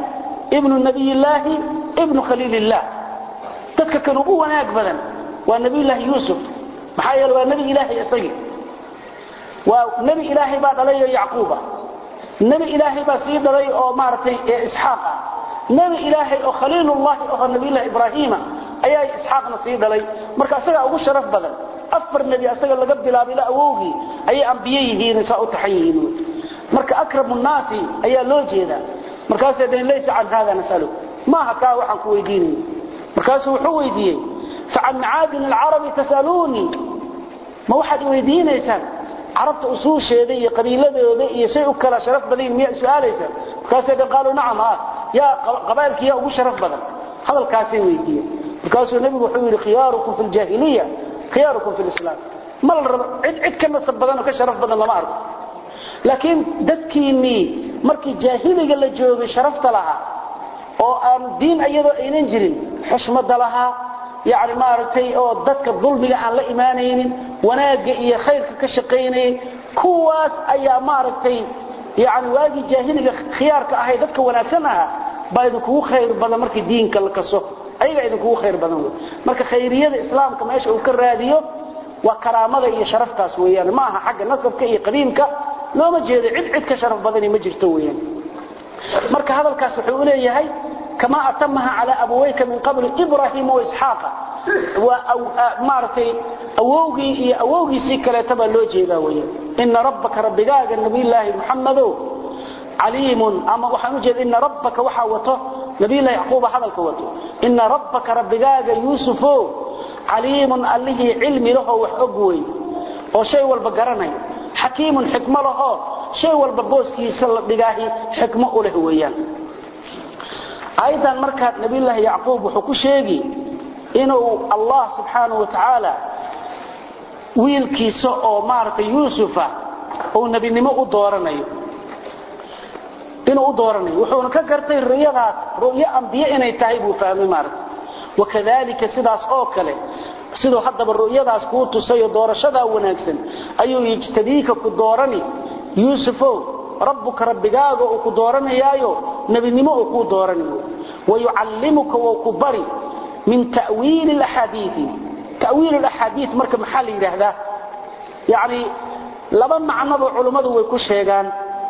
الله ابن خليل الله تذكروا وناك بدن ونبي الله يوسف محايل ونبي إلهي يسير ونبي إلهي بعد علي يعقوب نبي إلهي بسيد علي أو مارتي إسحاق نبي إلهي أو خليل الله أو نبي الله إبراهيم ayaa isxaaqna sii dhalay marka asaga ugu sharaf badan afar nabi asaga laga bilaabay ila awowgi ay anbiyihiin saa u taxayiin marka akramu naasi ayaa loo jeeda markaas ay leeysa aan hada nasalu ma haka waxaan ku weydiinay markaas wuxuu weydiiyay fa'an aadin al-arabi tasaluni ma waxaad weydiinaysaan arabta usuusheeda iyo qabiiladooda iyo say u kala sharaf badan miya su'aalaysa markaas ay qaaluu nacam ya qabailkiya ugu sharaf badan hadalkaasay weydiiyay markaas nabigu wuxuu yiri khiyaarukum fil jahiliya khiyaarukum fil islam mal cid kana sabadan ka sharaf badan lama arko laakiin dadkiini markii jaahiliga la joogay sharafta laha oo aan diin ayadoo aynan jirin xushmada laha yaani maartay oo dadka dulmiga aan la iimaanaynin wanaaga iyo khayrka ka shaqeynay kuwaas ayaa maartay yaani waagi jaahiliga khiyaarka ahay dadka wanaagsan ah baydu ku khayr badan markii diinka la kaso ayaga idinku khayr badan marka khayriyada islaamka meesha uu ka raadiyo waa karaamada iyo sharaftaas weeyaan ma aha xagga nasabka iyo qadiimka looma jeedo cid ka sharaf badan ma jirto weeyaan marka hadalkaas wuxuu leeyahay kama atamaha ala abawayka min qabl ibrahim wa ishaqa wa martay awowgi si kale taba loo jeedaa weeyaan inna rabbaka rabbigaaga nabiyilaahi muhammadu alimun ama waxaan u jeedaa inna rabbaka waxa wato nabiyilaahi yaqoob hadalka wato inna rabbaka rabbigaaga yuusufu alimun allihi ilmi lahu wax ogway oo shay walba garanay hakiimun xikma lahu shay walba booskiisa la dhigaahi xikma u leh weeyaan aydan marka nabiyilaahi yaqoob wuxuu ku sheegi inuu allah subhanahu wa ta'ala wiilkiisa oo maartay yuusufa oo nabinimo u dooranayo inuu u dooranayo wuxuu ka gartay riyadaas ru'ya anbiya inay tahay buu fahmay maartay wakadalika sidaas oo kale sidoo hadaba ru'yadaas ku tusayo doorashada wanaagsan ayuu yijtadiika ku doorani yuusufo rabbuka rabbigaaga oo ku dooranayaayo nabinimo oo ku dooranayo wayuallimuka wa kubari min ta'wil al-ahadith marka maxal yiraahda yaani laba macnaba culimadu way ku sheegan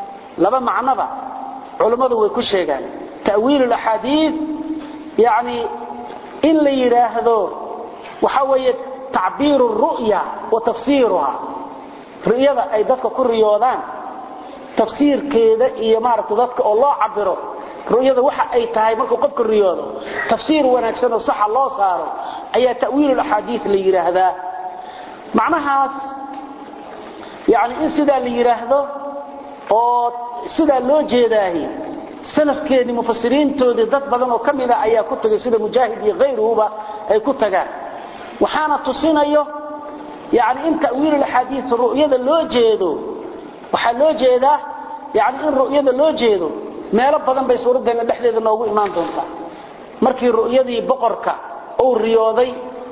ta'wil al-ahadith yaani in la yiraahdo waxa weeye ta'bir ar-ru'ya wa tafsiruha ru'yada ay dadka ku riyoodaan tafsiirkeeda iyo maaragtay dadka oo loo cabiro ru'yada waxa ay tahay marka qofka riyoodo tafsiir wanaagsan oo sax loo saaro ayaa ta'wil al-ahadith la yiraahdaa macnahaas yaani in sida la yiraahdo oo sida loo jeedaahi salafkeeni mufassiriintoodii dad badan oo kamida ayaa ku tagay sida mujaahid iyo qeyruba ay ku tagaan waxaana tusinayo yaani in ta'wil al-ahadith ru'yada loo jeedo waxa loo jeedaa yaani in ru'yada loo jeedo meelo badan bay suuradana dhexdeeda noogu imaan doontaa markii ru'yadii boqorka oo riyooday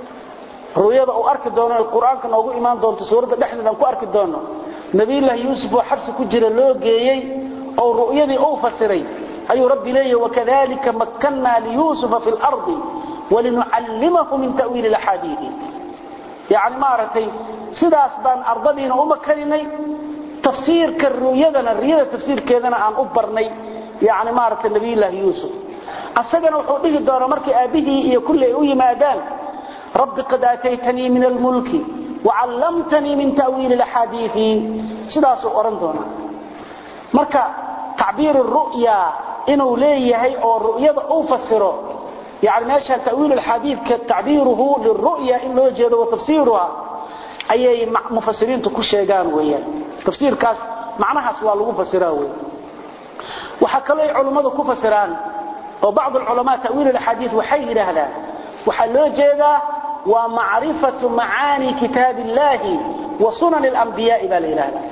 ru'yada oo arki doono quraanka noogu imaan doonto suurada dhexdeeda ku arki doono nabiyilaahi yuusuf oo xabsi ku jira loo geeyay oo ru'yadii oo fasiray ayu rabbi leeyahay wakadalika makkanna li yuusuf fil ardi walinuallimahu min ta'wil al-ahadith yaani maartay sidaas baan ardadiina u makarinay tafsiirka ru'yadana riyada tafsiirkeedana aan u barnay yaani maartay nabiyilaahi yuusuf asagana wuxuu dhigi doona markii aabihii iyo kulli u yimaadaan rabbi qad aataytani min al-mulki wa 'allamtani min ta'wil al-ahadith sidaas oo oran doona marka ta'bir ar-ru'ya inuu leeyahay oo ru'yada uu fasiro yaani meesha ta'wil al-hadith ka ta'biruhu lir-ru'ya in loo jeedo wa tafsiruha ayay mufassiriintu ku sheegaan weeyaan tafsiirkaas macnahaas waa lagu fasiraa weey waxa kale ay culimadu ku fasiraan oo baad ulama ta'wil al-hadith waxay yiraahdaan waxa loo jeedaa waa ma'rifatu ma'ani kitabillahi wa sunan al-anbiya ila ilaha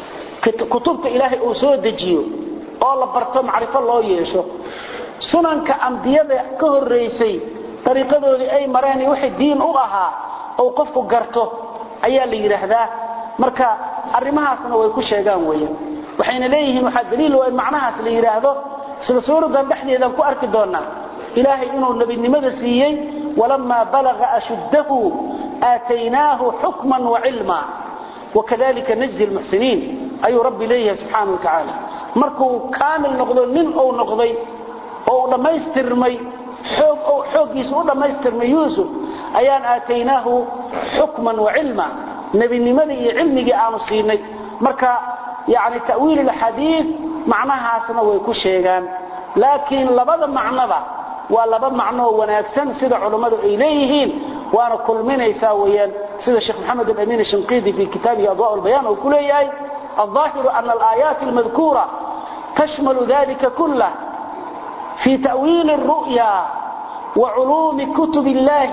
kutubta ilaahi oo soo dejiyo oo la barto macrifo loo yeesho sunanka anbiyada ka horeysay tariiqadoodii ay mareen wixii diin u ahaa oo qofku garto ayaa la yiraahdaa marka arimahaasna way ku sheegaan weeyaan waxayna leeyihiin waxa daliil oo macnahaas la yiraahdo sida suurada dhexdeeda ku arki doona ilaahay inuu nabinimada siiyay walamma balagha ashuddahu aataynaahu hukman wa ilma وكذلك نجزي المحسنين أي ربي ليه سبحانه وتعالى مركو كامل نقضي من أو نقضي أو لما يسترمي xoogiisa u dhamaystirmay Yuusuf ayaan aataynaahu hukman wa ilma nabinimada iyo cilmiga aanu siinay marka yaani ta'wiil al-hadith macnahaasna way ku sheegaan laakiin labada macnaba waa laba macno wanaagsan sida culimadu ay leeyihiin waana kulminaysa weeyaan sida Sheikh Muhammad al-Amin al-Shinqidi fi kitaabihi Adwaa al-Bayan oo ku leeyahay الظاهر أن الآيات المذكورة تشمل ذلك كله في تأويل الرؤيا وعلوم كتب الله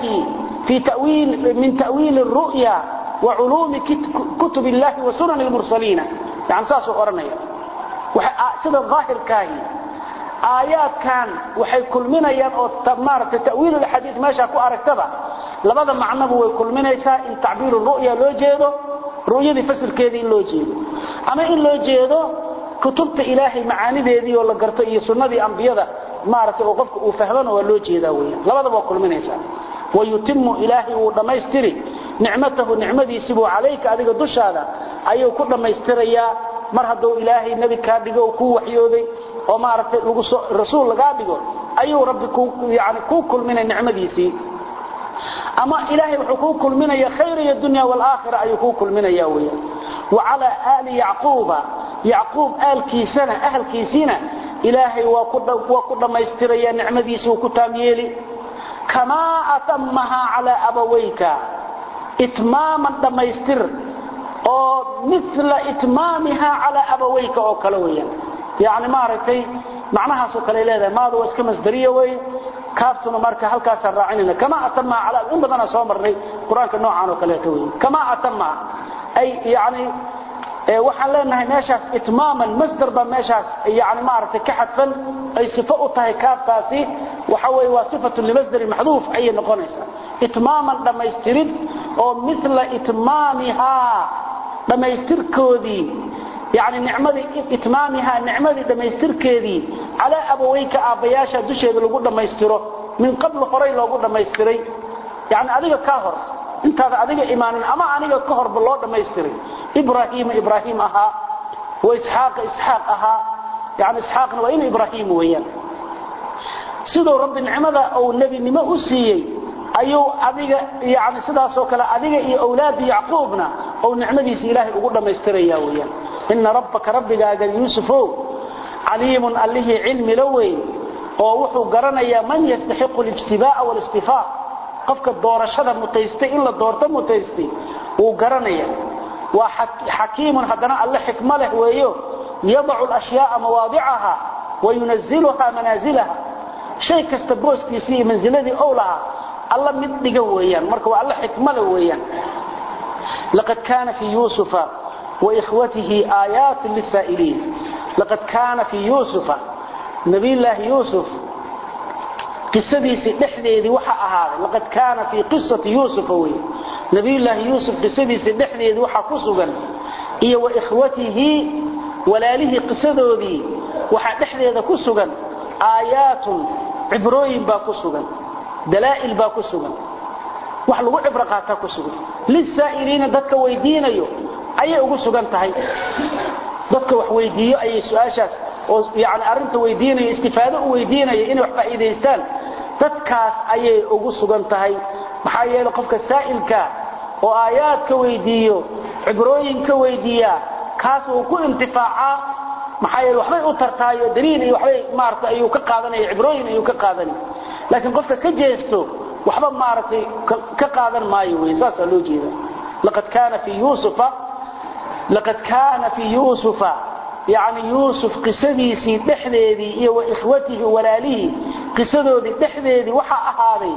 من تأويل الرؤيا وعلوم كتب الله وسنن المرسلين يعني ساسو أرنيا سيد الظاهر كاهي آيات كان وحي كل من أو تمارة تأويل الحديث ما شاكو أركتبه لبدا معناه وكل من يسا إن تعبير الرؤيا لو جيدو رؤيا دي فسر كيدي لو جيدو أما إن لو جيدو كتبت إلهي معاني دي ولا قرطة إيه سنة دي أنبياء مارة وقفك وفهمنا ولو جيدا ويا لبدا وكل من يسا ويتم إلهي ولما يستري نعمته نعمتي سبو عليك أديك دوش هذا أيو كل ما يستريا مرهدو إلهي النبي كاديك وكو وحيودي وما عرفت الرسول لقابله أيو ربك يعني كل من النعمة دي أما إلهي وحكوك من يا خير الدنيا والآخرة أيو كل من ياوية وعلى آل يعقوب آل كيسنة أهل كيسنة إلهي وكل ما يستريا النعمة دي وكتاميلي كما أتمها على أبويك إتماما لما يستر أو مثل إتمامها على أبويك أو كلويا يعني ما رأيتي معناها سوكالي لهذا ماذا واسك مصدرية وي كافتنا ماركا هل كاسر راعننا كما أتمع على بدنا صومرني قرآن كالنوع عنه كاليتوي كما أتمع أي يعني وحن لنا ماشاس إتماما مصدر بماشاس يعني ما رأيتي كحتفا أي صفاء كافتاسي وحوي وصفة لمصدر محذوف أي نقونيسا إتماما لما يسترد أو مثل إتمامها لما يستركودي يعني نعمة إتمامها نعمة لما يستركودي على أبويك أبياشا دوشيد لو قد ما يستره من قبل قري لو قد ما يستري يعني أديك كاهر انت أديك إيمان أما أديك كهر بالله لما يستري إبراهيم أها وإسحاق أها يعني إسحاق وإن إبراهيم ويان سيدو رب النعمة أو النبي نما أسيي أيو أديك يعني سيدا سوكلا أديك أولاد يعقوبنا أو نعمة إلهي وقد ما يستري ويان إن ربك قال يوسف عليم الله علم لوي ووحو قرنيا من يستحق الاجتباء والاستفاء قفك الدورشة متيستي إلا الدورة متيستي وقرنيا وحكيم هدنا الله حكمة له ويو يضع الأشياء مواضعها وينزلها منازلها شيء كستبوس كيسي منزلة أولها الله مدقه ويان مركوا الله حكمة له ويان لقد كان في يوسف وإخوته آيات للسائلين لقد كان في يوسف نبي الله يوسف قصديسي دحديدي وحا هذا لقد كان في قصة يوسف نبي الله يوسف قصديسي دحديدي وحا كسغن إيه وإخوته ولاله قصدودي وحا دحديدي كسغن آيات عبروين با كسغن دلائل با كسغن wax lagu cibra qaata ku sugan lisaa'ilina dadka weydiinayo ayay ugu sugan tahay dadka wax weydiiyo ay su'aashaas oo yaani arinta weydiinayo istifaado u weydiinayo in wax faa'iideystaan dadkaas ayay ugu sugan tahay maxaa yeelay qofka saa'ilka oo aayaadka weydiiyo cibrooyinka weydiiya kaas uu ku intifaaca maxaa yeelay waxbay u tartaayo daliil iyo waxbay maarta ayuu ka qaadanayo cibrooyin ayuu ka qaadanayo laakiin qofka ka jeesto وحبا مارتي كقادر ماي ويساس لو جيدا لقد كان في يوسف يعني يوسف قصديسي دحديدي iyo ikhwatihi walaalihi qisadoodi dحديدي waxa ahaaday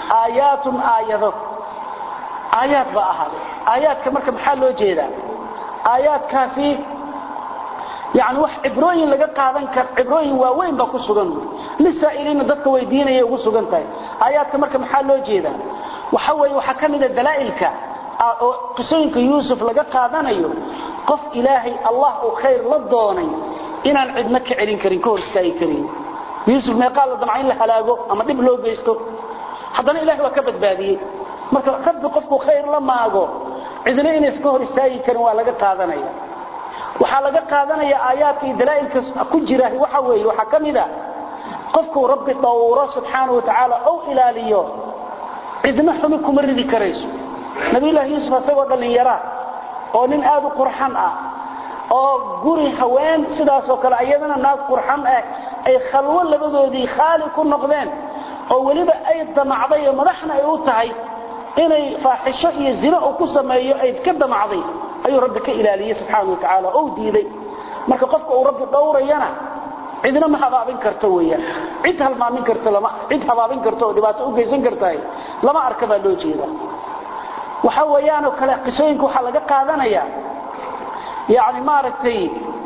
aayad ba ahaaday aayadka marka maxaa loo jeedaa aayadkaasi يعني wax cibrooyin laga qaadan kar cibrooyin waaweyn ba ku sugan lisaa'ilina dadka weydiinaya ugu sugan tahay aayadka marka maxaa loo jeedaa waxa kamid dalaa'ilka oo qisooyinka Yuusuf laga qaadanayo qof ilaahay Allah oo khayr la doonay inaan cidna ka celin karin ka hor istaagi karin Yuusuf ma qaal damcin la halaago ama dib loo geysto hadana ilaahay waa ka badbaadiyay marka rabbi qofku khayr la maago cidna inay iska hor istaagi karin waa laga qaadanaya waxa laga qaadanaya aayaadka dalaa'ilka ku jira waxa weeye waxa kamida qofku rabbi dawra subhanahu wa ta'ala oo ilaaliyo cidna xumi kuma ridi karayso nabi ilaahi yuusuf asagoo dhalinyara oo nin aad u qurxan ah oo guri haween sidaas oo kale ayadana naag qurxan ah ay khalwo labadoodii khaali ku noqdeen oo waliba ay damacday madaxna ay u tahay inay faaxisho iyo zina oo ku sameeyo ay ka damacday ayuu rabbi ka ilaaliyay subhanahu wa ta'ala oo diiday marka qofka uu rabbi dawrayana cidna ma habaabin karto weeyaan cid halmaamin karto lama cid habaabin karto oo dhibaato u geysan kartay lama arkaba loo jeeda waxa weeyaan oo kale qisooyinka waxa laga qaadanaya yaani maaragtay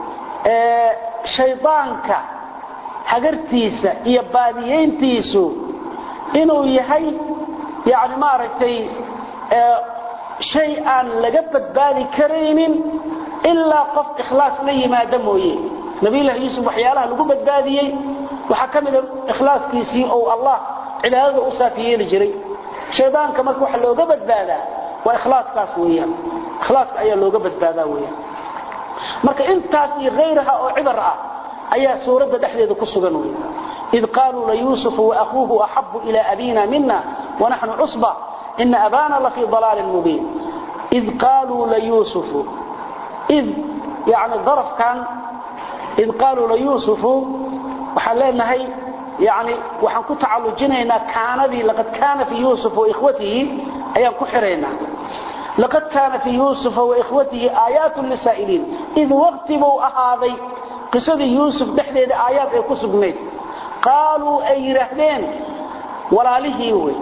shaydaanka hagartiisa iyo baadiyeentiisu inuu yahay yaani maaragtay shay aan laga badbaadi kareynin illa qof ikhlaas la yimaado mooyee nabi ilaahi yuusuf waxyaalaha lagu badbaadiyay waxa kamid ah ikhlaaskiisii oo Allah cibaadada u saafiyay jiray shaydaanka marka waxa looga badbaadaa waa ikhlaaskaas weeyaan ikhlaaska ayaa looga badbaadaa weeyaan marka intaas iyo غيرها oo cibar ah ayaa suurada dhexdeeda ku sugan weeyaan id qalu la yusuf wa akhuhu ahabbu ila abina minna wa nahnu usba in abana la fi dalal mubin id qalu la yusuf id يعني ظرف كان إذ قالوا ليوسف وحلالناهي يعني وحن كنت تعالجينينا كان ذي لقد كان في يوسف وإخوته أيام كحرينا لقد كان في يوسف وإخوته آيات للسائلين إذ وقتبوا أهاذي قصد يوسف دحليد آيات يكسبني قالوا أي رهلين ولا له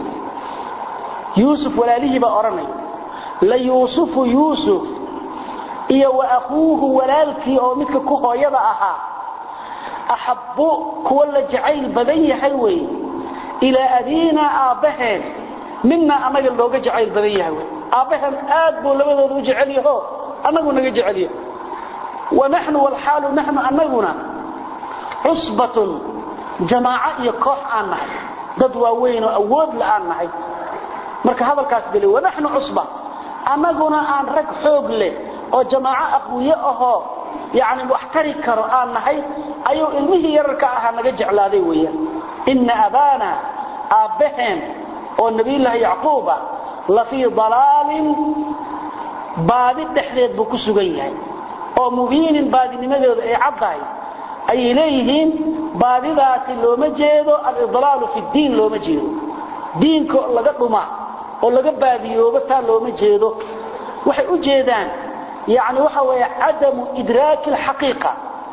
يوسف ولا له بأرني ليوسف يوسف iyo wa akhuhu walaalkii oo midka ku hooyada ahaa ahabbu kuwa la jacayl badan yahay way ila adina aabaheen minna anaga looga jacayl badan yahay way aabaheen aad buu labadoodu jacayl yahay anagu naga jacayl yahay wa nahnu wal halu nahnu anaguna usbatun jamaa iyo koox aan nahay dad waaweyn oo awood la aan nahay marka hadalkaas bilay wa nahnu usba anaguna aan rag xoog leh oo jamaa aqwiye ahoo yaani waxtari karo aan nahay ayuu ilmihi yarka aha naga jeclaaday weeyaan inna abana abahan oo nabi ilaahi yaquuba la fi dalalin baadi dhexdeed buu ku sugan yahay oo mubiinin baadinimadooda ay caddahay ay leeyihiin baadidaasi looma jeedo al-idlal fi diin looma jeedo diinka laga dhuma oo laga baadiyooba taa looma jeedo waxay u jeedaan يعني وحوى عدم إدراك الحقيقة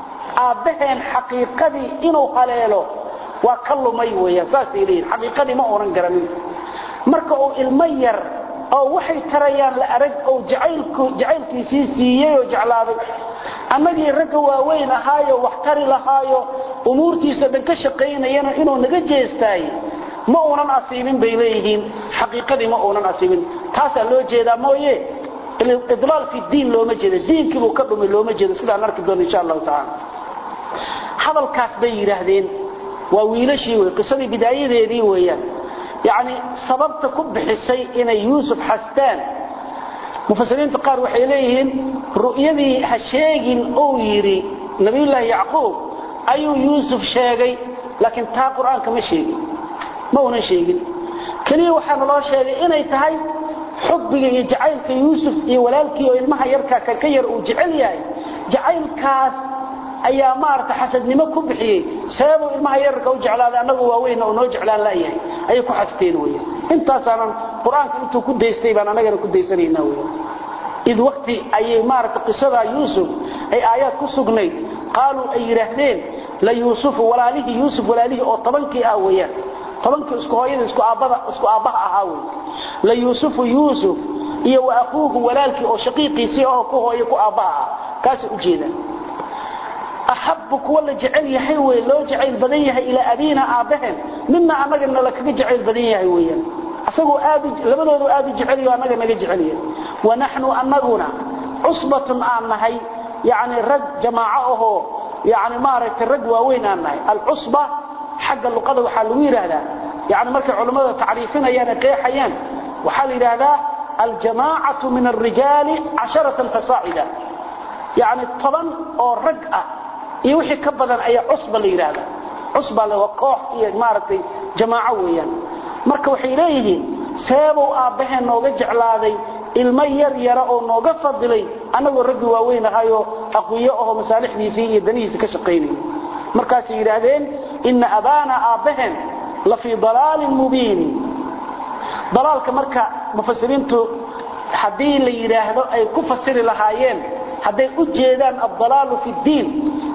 أبهن حقيقة إنه قليله وكله ميوه أساس إليه حقيقة ما أورنقر منه مركو المير أو وحي تريان لأرد أو جعلك سيسيي وجعلابك أما دي ركوا وين هايو واحتري لهايو أمورتي سبنكشقين إنه نجيستاي ما أورن أصيبين بإليهين حقيقة ما أورن أصيبين تاسا لو جيدا مويه الإضلال في الدين لو مجد الدين كيف كبه لو مجد سيدا نركض إن شاء الله تعالى هذا الكاس بيرهدين وويلشي وقصدي بداية ذي وياه يعني سببت كب حسي إن يوسف حستان مفسرين تقاروا إليهم رؤية هشاقين أويري نبي الله يعقوب أي يوسف شاقي لكن تا قرآن كما شاقي ما هو نشاقي كليه وحان الله شاقي إنه يتهي حبك يجعلك يوسف ولالك وإلمها يركا كير وجعل ياي جعل كاس أيام مارت حسد نمكو بحيه سابوا إلمها يركا وجعل هذا أنه وين ونوجعل لا ياي أيكو حستين ويا انت سانا قرآن انتو كد يستيبان أنا كد يسرين ويا إذ وقت أي مارت قصة يوسف أي آيات كسقني قالوا أي رهدين لا يوسف ولاله يوسف ولاله أو طبنك آويا طبنك اسكو هايدا اسكو آبها أهاوي لا يوسف iyo akhuhu walaalkii oo shaqiiqiisi oo ku hooyo ku aabaha kaas u jeeda ahabbuku wala jacayl yahay way loo jacayl badan yahay ila abina aabahan minna amagana la kaga jacayl badan yahay weeyaan asagoo aad labadoodu aad jacayl iyo anaga naga jacayl wa nahnu anaguna usbatun annahay yaani rad jamaa oo yaani maaragtay rad waaweyn annahay al-usba xagga luqada waxa lagu yiraahdaa yaani marka culimada taariifinayaan qeexayaan waxa la yiraahdaa الجماعة من الرجال 10 فصاعدا يعني طبعا أو رجعة يوحي كبدا أي عصبة ليرادا cusba la waqoox iyo maartay jamaaco weeyaan marka waxay leeyihiin seebo aabaheen nooga jeclaaday ilma yar yara oo nooga fadilay anagoo rabbi waaweyn ahayo aqwiyo oo masaalixdiisii iyo danihiisa ka shaqeynay markaas yiraahdeen inna abana aabaheen la fi dalaalin mubiin dalaalka marka mufassiriintu hadii la yiraahdo ay ku fasiri lahaayeen haday u jeedaan ad-dalaalu fi diin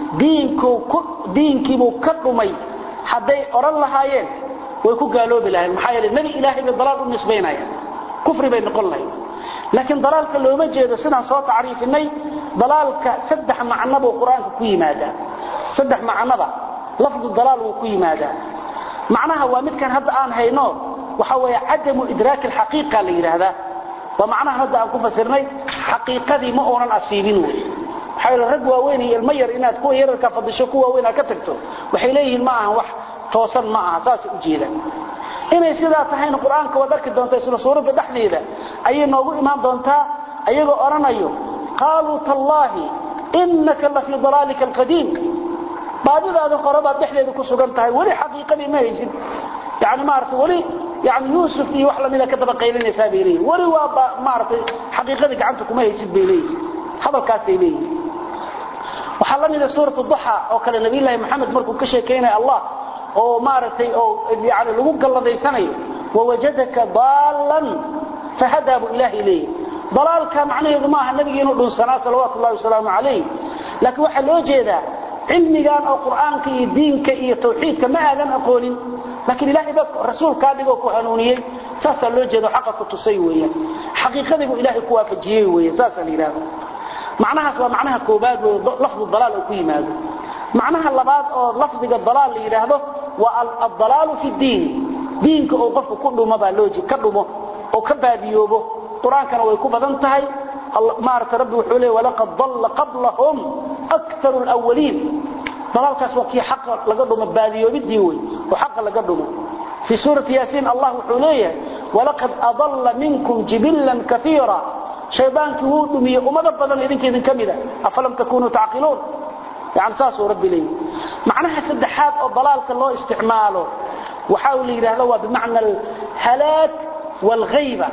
diinkiibu ka dhumay haday oran lahaayeen way ku gaaloobi lahayn maxaa yeelay nabi ilaahay bi dalaal u nisbeynaya kufri bay noqon lahayn laakiin dalaalka looma jeedo sidaan soo taariifinay dalaalka saddex macno buu quraanka ku yimaada saddex macnaba lafdu dalaal uu ku yimaada macnaha waa midkan hadda aan hayno waxa weeye adamu idraak al-haqiqa la yiraahdaa waa macnaha hadda aan ku fasirnay haqiiqadii ma oonan asiibin way xayl rag waaweyn iyo ilma yar inaad ku yararka fadisho ku waaweyn ka tagto waxay leeyihiin ma aha wax toosan ma aha saas u jeedaan inay sidaa tahayna quraanka wada arki doonto isla suurada dhaxdeeda ayay noogu imaan doontaa ayagoo oranayo qaalu tallahi innaka la fi dalalika alqadim baadidaada qoraba dhaxdeeda ku sugan tahay wali xaqiiqadii ma haysid yaani ma aragtay wali yaani yusuf iyo wax la mid ah ka daba qaylinaysa beelay wali waa ma aragtay xaqiiqadii gacanta kuma haysid beelay hadalkaas ay leeyihiin waxa la mid ah suurada duha oo kale nabi ilaahay maxamed markuu ka sheekeynay allah oo maartay oo yaani lagu galladeysanayo wajadaka dallan fahadabu ilahi ilayhi dalalka macnaheedu ma aha nabiga inuu dhunsanaa sallallahu alayhi wasallam alayhi laakiin waxa loo jeedaa cilmigan oo quraanka iyo diinka iyo tawxiidka ma aadan aqoonin laakiin ilaahay baa rasuulka dhigo ku hanuuniyay saasa loo jeedo xaq ku tusay weeyaan xaqiiqadiigu ilaahay ku waafajiyay weeyaan saasa la yiraahdo macnahaas waa macnaha koobaad oo lafdu dalaal ku yimaado macnaha labaad oo lafdiga dalaal la yiraahdo waa ad-dalal fi diin diinka oo qofku ku dhumo baa loo jeedo ka dhumo oo ka baadiyoobo quraankana way ku badan tahay maarta rabbi wuxuu leeyahay walaqad dalla qablahum aktharu al-awwalin dalalkaas waa kii xaq laga dhumo baadiyoobidii way oo xaq laga dhumo fi surati yasin allah wuxuu leeyahay walaqad adalla minkum jibillan kathira shaybaanki wuu dhumiyo umada badan idinkeedin kamida afalam takunu taqilun يعني ساس ربي لي معناها سدحات او ضلالك لو استعماله وحاول يراهو بمعنى الهلاك والغيبه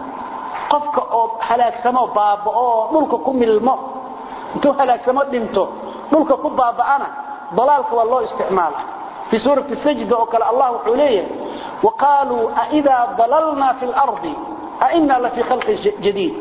قفك او هلاك سما باب او دولك كملمو انتو هلاك سما دينتو دولك كبابانا ضلالك والله استعماله في سوره السجده وقال الله عليه وقالوا اذا ضللنا في الارض أئنا لفي خلق جديد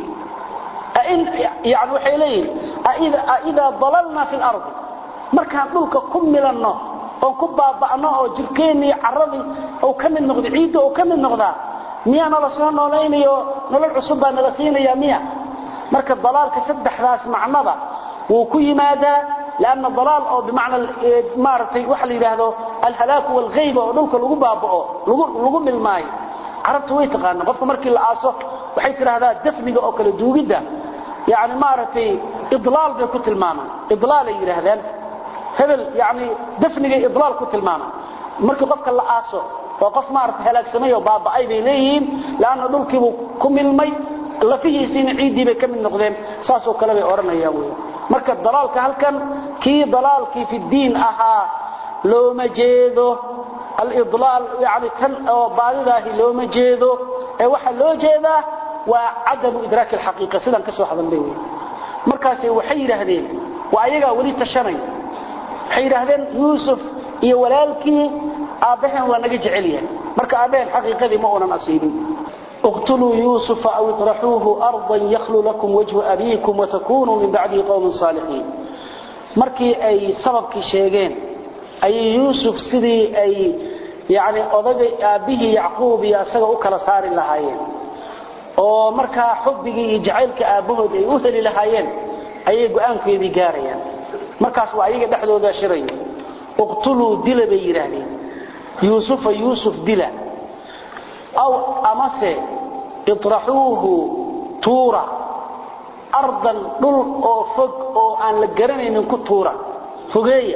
يعني وحيلين اذا ضللنا في الارض markaan dhulka ku milanno oo ku baaba'no oo jirkeeni caradi oo kamid noqdo ciid oo kamid noqda miyana la soo noolaynayo nolol cusub baa naga siinaya miya marka dalaalka saddexdaas macnada uu ku yimaada laana dalaal oo bimaana maartay waxa la yiraahdo al-halak wal ghayba oo dhulka lagu baaba'o lagu milmay carabtu way taqaan qofka markii la aaso waxay tiraahdaa dafniga oo kala duugida yaani maartay idlaal bay ku tilmaamaan idlaal ay yiraahdaan hebel yaani dafniga idlaal ku tilmaama markii qofka la aaso oo qof maartay halaagsamay oo baaba'ay bay leeyihiin laana dhulkiibu ku milmay lafihiisina ciidii bay kamid noqdeen saas oo kale bay oranayaan way marka dalaalka halkan kii dalaalkii fi diin aha loo majeedo al-idlaal yaani kan oo baadidaahi loo majeedo ee waxa loo jeedaa waa adamu idraak al-haqiqa sidan ka soo hadalay way markaas waxay yiraahdeen waa ayaga wali tashanay xirahdeen Yusuf iyo walaalkii aabahan waa naga jecel yahay marka aabahan xaqiiqadii ma oonan asiibin اقتلوا يوسف أو اطرحوه أرضا يخلو لكم وجه أبيكم وتكونوا من بعده قوم صالحين markii ay sababkii sheegeen ay Yusuf sidii ay yaani odagay aabihi Yaqoob iyo asaga u kala saari lahaayeen oo marka xubbiga iyo jacaylka aabahood ay u heli lahaayeen ayay go'aankeedii gaarayaan markaas waa ayaga dhaxdooda shiray uqtulu dila bay yiraahdeen Yusuf dila aw amase itrahuhu tura ardan dul oo fog oo aan la garanaynin ku tura fogeeya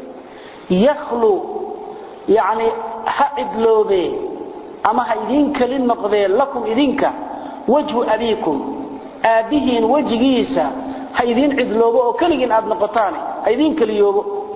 yakhlu yani ha'idloobe ama ha idin kalin noqdee lakum idinka wajhu abiikum aabihiin wajigiisa ha idin cidloobo oo kaligin aad noqotaan idin kaliyoobo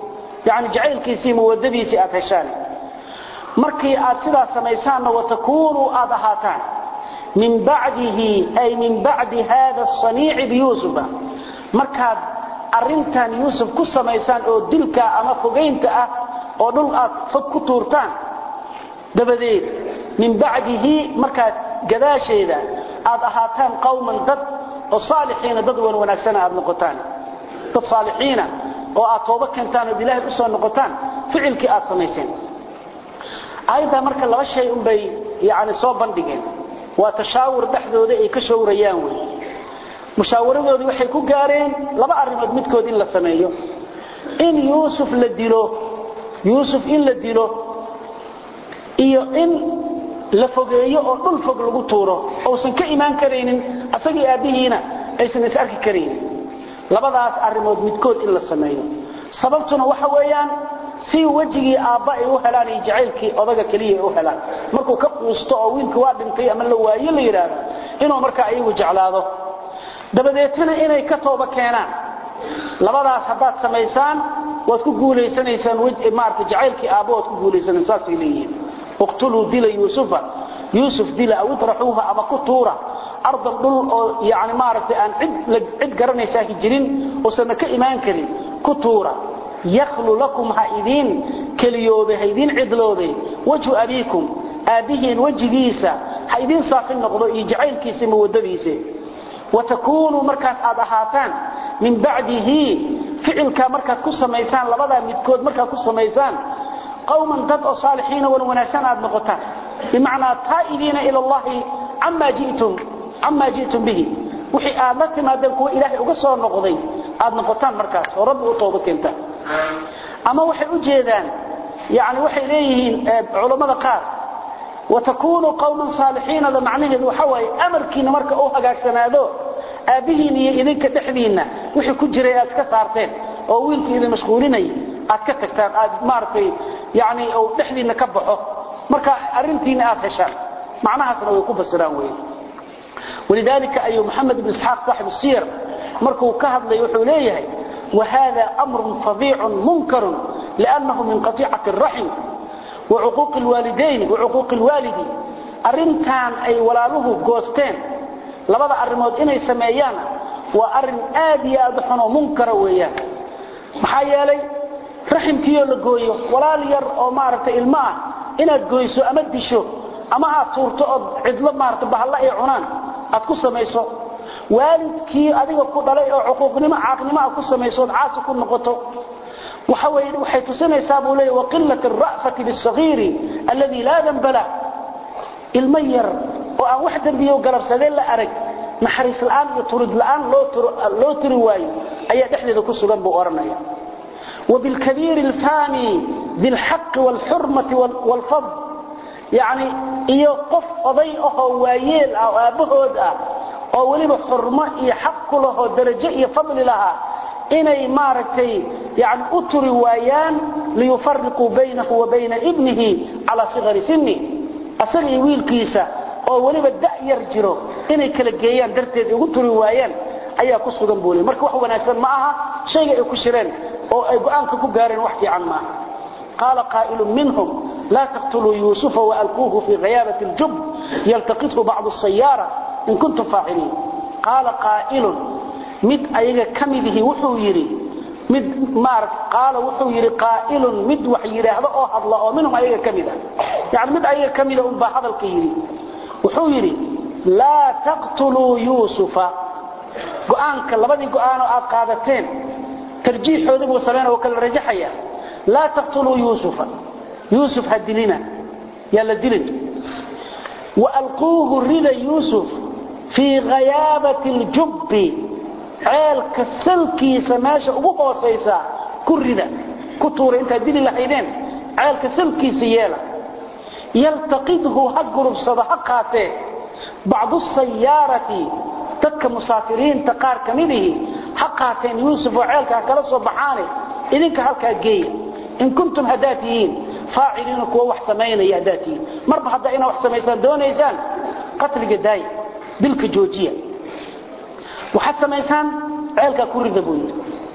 يعني جعل كيسي موددي سيئات هشان مركي آتسدا سميسان وتكونوا آدهاتان من بعده أي من بعد هذا الصنيع بيوسف مركاد أرنتان يوسف كسميسان أو دلك أما فقينت أو دل فكتورتان دبديد من بعده مركاد قداشي ذا آدهاتان قوما ضد وصالحين ضد ونكسان آدنقطان ضد صالحين وآتوبك كنتان بله بأسوى النقطان فعلك آتسميسان أيضا مركا لغا شيء بي يعني صوبا دقين وتشاور بحثه ذي كشور يانوي مشاورده ذي وحي كو قارين لما أرمد مدكو دين لسميه إن يوسف إن لديلو إيو إن لفقيه أو دل فوق لغو طوره أو سنك إيمان كرين أساقي أبيهنا أي سنسأرك كرين لما داس أرمد مدكو دين لسميه سببتنا وحويان si wajigi aabay u helaan jaceelkii odaga kaliya u helaan markuu ka quusto oo wiilka waa dhintay ama la waayo la yiraahdo inuu marka ayagu jeclaado dabadeetna inay ka tooba keenaan labadaas hadaad sameeysan waad ku guuleysanaysaan maarta jaceelkii aabood ku guuleysanaysaan saasiiliin uqtulu dila yusuf dila aw trahuha ama kutura ardan dul oo yaani maarta aan cid garanaysa jirin oo sanaka iimaan karin kutura يخلو لكم هايدين كليوبه هايدين عدلوبه وجه أبيكم آبهين وجهيسا هايدين صافين نقضوا يجعل كيسي مودديسي وتكونوا مركز آدهاتان من بعده فعل كمركز كسا ميسان لبدا متكود مركز كسا ميسان قوما ضدوا صالحين ونسان آدنقطان بمعنى تائبين إلى الله عما جئتم به وحي آمتم هذا الكوة إلهي أقصوا النقضي آدنقطان مركز ورب أطوبك انت أما وحي أجيدان يعني وحي إليهين علماء قار وتكونوا قوما صالحين هذا معنيه ذو حوي أمركين مركا أوها قاك سنادو أبيهين إذنك تحذيننا وحي كجري أتكسارتين أو ويلك إذا مشغولين أتكتكتان مارتي يعني أو تحذين كبحه مركا أرنتين آتشان معناها سنوي يقوب السلاموين ولذلك أي محمد بن إسحاق صاحب السير مركو كهد ليوحو ليه وهذا أمر فظيع منكر لأنه من قطيعة الرحم وعقوق الوالدين وعقوق الوالد أرنتان أي ولاله قوستين لبدا أرمود إني سميان وأرن آدي أدحنو منكر وياه محايا لي رحم كيو لقويه ولا لير أو مارت الماء إنا قويسو أمدشو أما أطورتو عدل مارت بحالله عنان أتكو سميسو والدكي adiga ku dhalay oo xuquuqnimo caaqnimo ku sameeyso caasi ku noqoto waxay tusinaysaa buu leeyahay waqillat ar-ra'fati bis-saghir alladhi la dhanbala ilmayr oo aan wax dambiyo galabsadeen la arag naxariis la'aan iyo turid la'aan loo tiri waayo ayaa dhexdeeda ku sugan buu oranaya وبالكبير الفاني ذي الحق والحرمة والفضل يعني iyo qof oday oo waayeel ah aabahood ah oo waliba xurmo iyo xaq lahu darajo iyo fadli laha inay maartay yaani u turi waayaan li yufarriqu baynahu wa bayna ibnihi ala sighari sinni asari wiilkiisa oo waliba da'yar jiro inay kala geeyaan darteed ugu turi waayaan ayaa ku sugan boolay marka wax wanaagsan ma aha shayga ay ku shireen oo ay go'aanka ku gaareen wax fiican ma قال قائل منهم لا تقتلوا يوسف وألقوه في غيابة الجب يلتقطه بعض السيارة إن كنتم فاعلين قال قائل مد أيها كمده وحويري مد مارك قال وحويري قائل مد وحيري هذا أوهد الله ومنهم أيها كمده يعني مد أيها كمده أنبا هذا القيري وحويري لا تقتلوا يوسف قآنك لبدي قآن قادتين ترجيح حوذب وصلنا وكال رجحيا لا تقتلوا يوسف هدلنا يلا دلن وألقوه الرد يوسف في غيابة الجب عيال كسلكي سماشة أبوه وصيسا كرد كتور انت دل اللحيدين عيال كسلكي سيالة يلتقطه هجر بصدحقاته بعض السيارة تك مسافرين تقار كمده حقاتين يوسف وعيالك هكذا صبحاني إذنك هلكا جاي إن كنتم هداتيين فاعلين كوا وحسمين يا هداتيين مربع حتى إنا وحسميسان دون إيسان قتل قداي بالك جوجية وحسميسان عيالك كوري ذبوين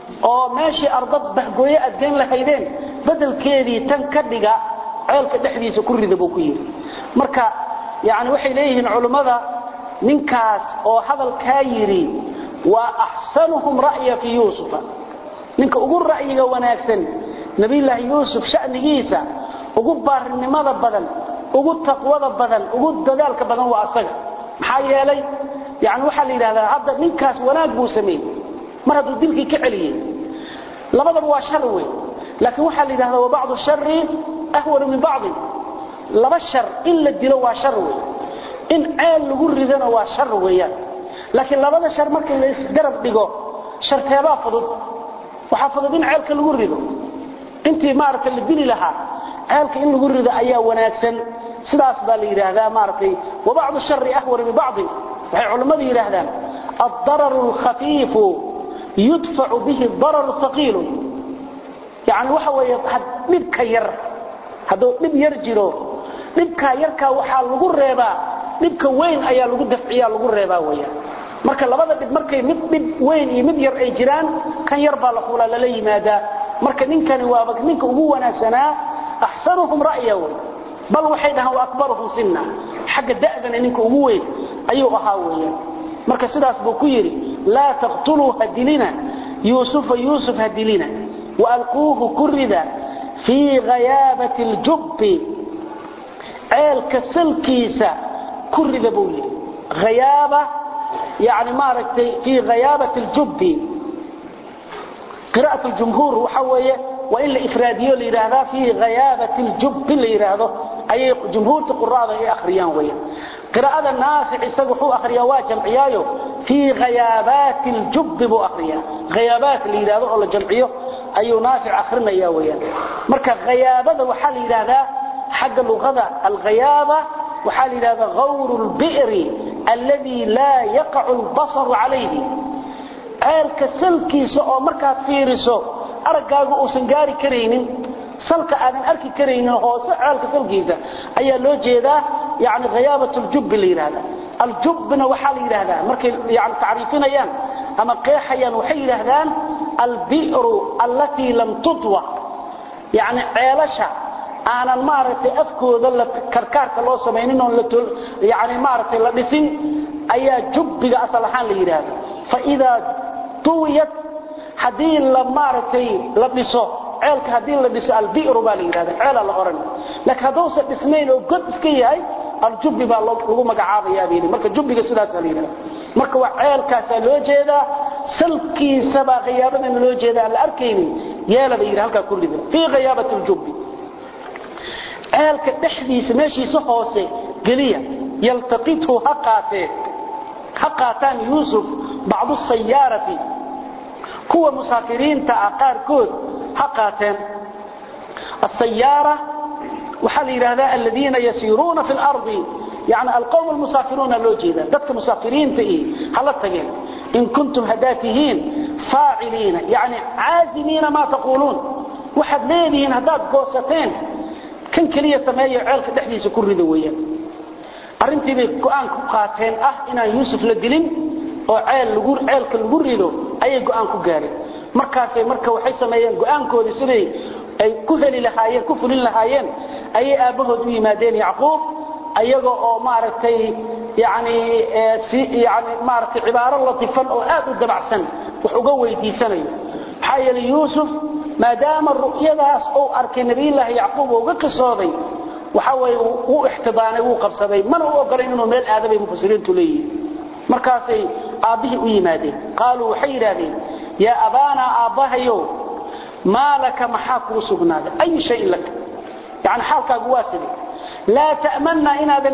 oo meeshii ardad bahgooye adeen lahaydeen badalkeedii tan ka dhiga ceelka dhexdiisa ku rida buu ku yiri marka yaani waxay leeyihiin culimada ninkaas oo hadalka yiri wa ahsanuhum ra'ya fi yusuf ninka ugu ra'yiga wanaagsan nabi ilaahi yusuf sha'nigiisa ugu baarinimada badan ugu taqwada badan ugu dadaalka badan waa asaga maxaa yeelay yaani waxa la yiraahdaa hadda ninkaas wanaag buu sameeyay mar hadduu dilkii ka celiyay labadaba waa shar weey laakiin waxa la yiraahdaa wa ba'd sharri ahwal min ba'd laba shar illa dilo waa shar weey in ceel lagu ridana waa shar weeyaan laakiin labada shar markii la isgarab dhigo sharteeba fudud waxa fudud in ceelka lagu rido intii maartay la dili lahaa ceelka in lagu rido ayaa wanaagsan sidaas baa la yiraahdaa maartay wa ba'd sharri ahwal min ba'd waxay culimadu yiraahdaan ad-darar al-khafif yudfa bihi ad-darar al-thaqil yani waxa weeye dhibka yar haduu dhib yar jiro dhibka yarka waxa lagu reebaa dhibka weyn ayaa lagu dafciyaa lagu reebaa weeyaan marka labada dhib markay mid weyn iyo mid yar ay jiraan kan yar baa la fuula la yimaada marka ninkani waa ninka ugu wanaagsanaa ahsanuhum ra'yahu bal waxay dhahan waa akbaruhum sinna xagga da'dana ninka ugu weyn ayuu ahaa weeyaan marka sidaas buu ku yiri la taqtulu hadilina yusuf hadilina wa alquhu kurida fi ghayabati aljubb عيل كسلكيسا كرد بوي غيابة يعني ما ركتي في غيابة الجب قراءة الجمهور وحوية وإلا إفراديو لإرادة في غيابة الجب لإرادة أي جمهور تقرأ أي أخريان ويا قراءة النافع سبحوا أخريا وجمعيايو في غيابات الجب بو أخريا غيابات لإرادة ولا جمعيو أي نافع أخرنا يا ويا مركا غيابة وحال إرادة حق اللغة الغيابة وحال هذا غور البئر الذي لا يقع البصر عليه عيل كسلكي سو مركات فيرسو ارغاغو او سنغاري كرينين سلك ادن اركي كرينين هوس عيل كسلكيسا ايا لو جيدا يعني غيابة الجب اللي هذا الجبنا وحال هذا مركي يعني تعريفينيان اما قيحيان وحي هذان البئر التي لم تطوى يعني عيلشا أنا مارتي أفكو ذل كركارك الله سمعينين يعني مارتي لبسين أي جبك أصلحان ليراد فإذا طويت حدين لمارتي لبسو عيلك حدين لبسو البئر باليراد عيل الأورن لك هدوس اسمين وقد اسكيهاي الجب بالله مقعابا يا بيني مركا جبك سلاس ليراد مركا عيلك سلوجيدا سلكي سبا غيابا من لوجيدا الأركيني يالا بيري هلكا كل ذلك في غيابة الجب عيالك دحديس ماشي سحوسه قليا يلتقطه حقاتان يوسف بعض السيارة كوى مسافرين تأقار كود حقاتان السيارة وحال هذا الذين يسيرون في الأرض يعني القوم المسافرون اللوجيدة ذاتك مسافرين تئي حلتهم إن كنتم هداتهين فاعلين يعني عازمين ما تقولون وحد ليدهن هدات قوستين كان كلية سماية عيالك دحديس كرد ويا أرنتي بقوان كقاتين إنا يوسف لدلين عيالك القردو أي قوان كقاري مركاسي مركا وحي سمايا قوان كودي سري أي كهلي لهايين كفلين لهايين أي آبه دوي مادين يعقوب أيقو مارتي يعني مارتي عبارة لطيفا أو آدو دبعسن وحقوي دي سنة حي ليوسف ما دام الرؤية داس أو أركي نبي الله يعقوب وقصادي وحاول واحتضاني وقبصدي من هو قرين إنه ميل آدم مفسرين تليه مركاسي آبه ويمادي قالوا حيراني يا أبانا آباهيو ما لك محاك وسقناك أي شيء لك يعني حالك قواسلي لا تأمنا إن هذا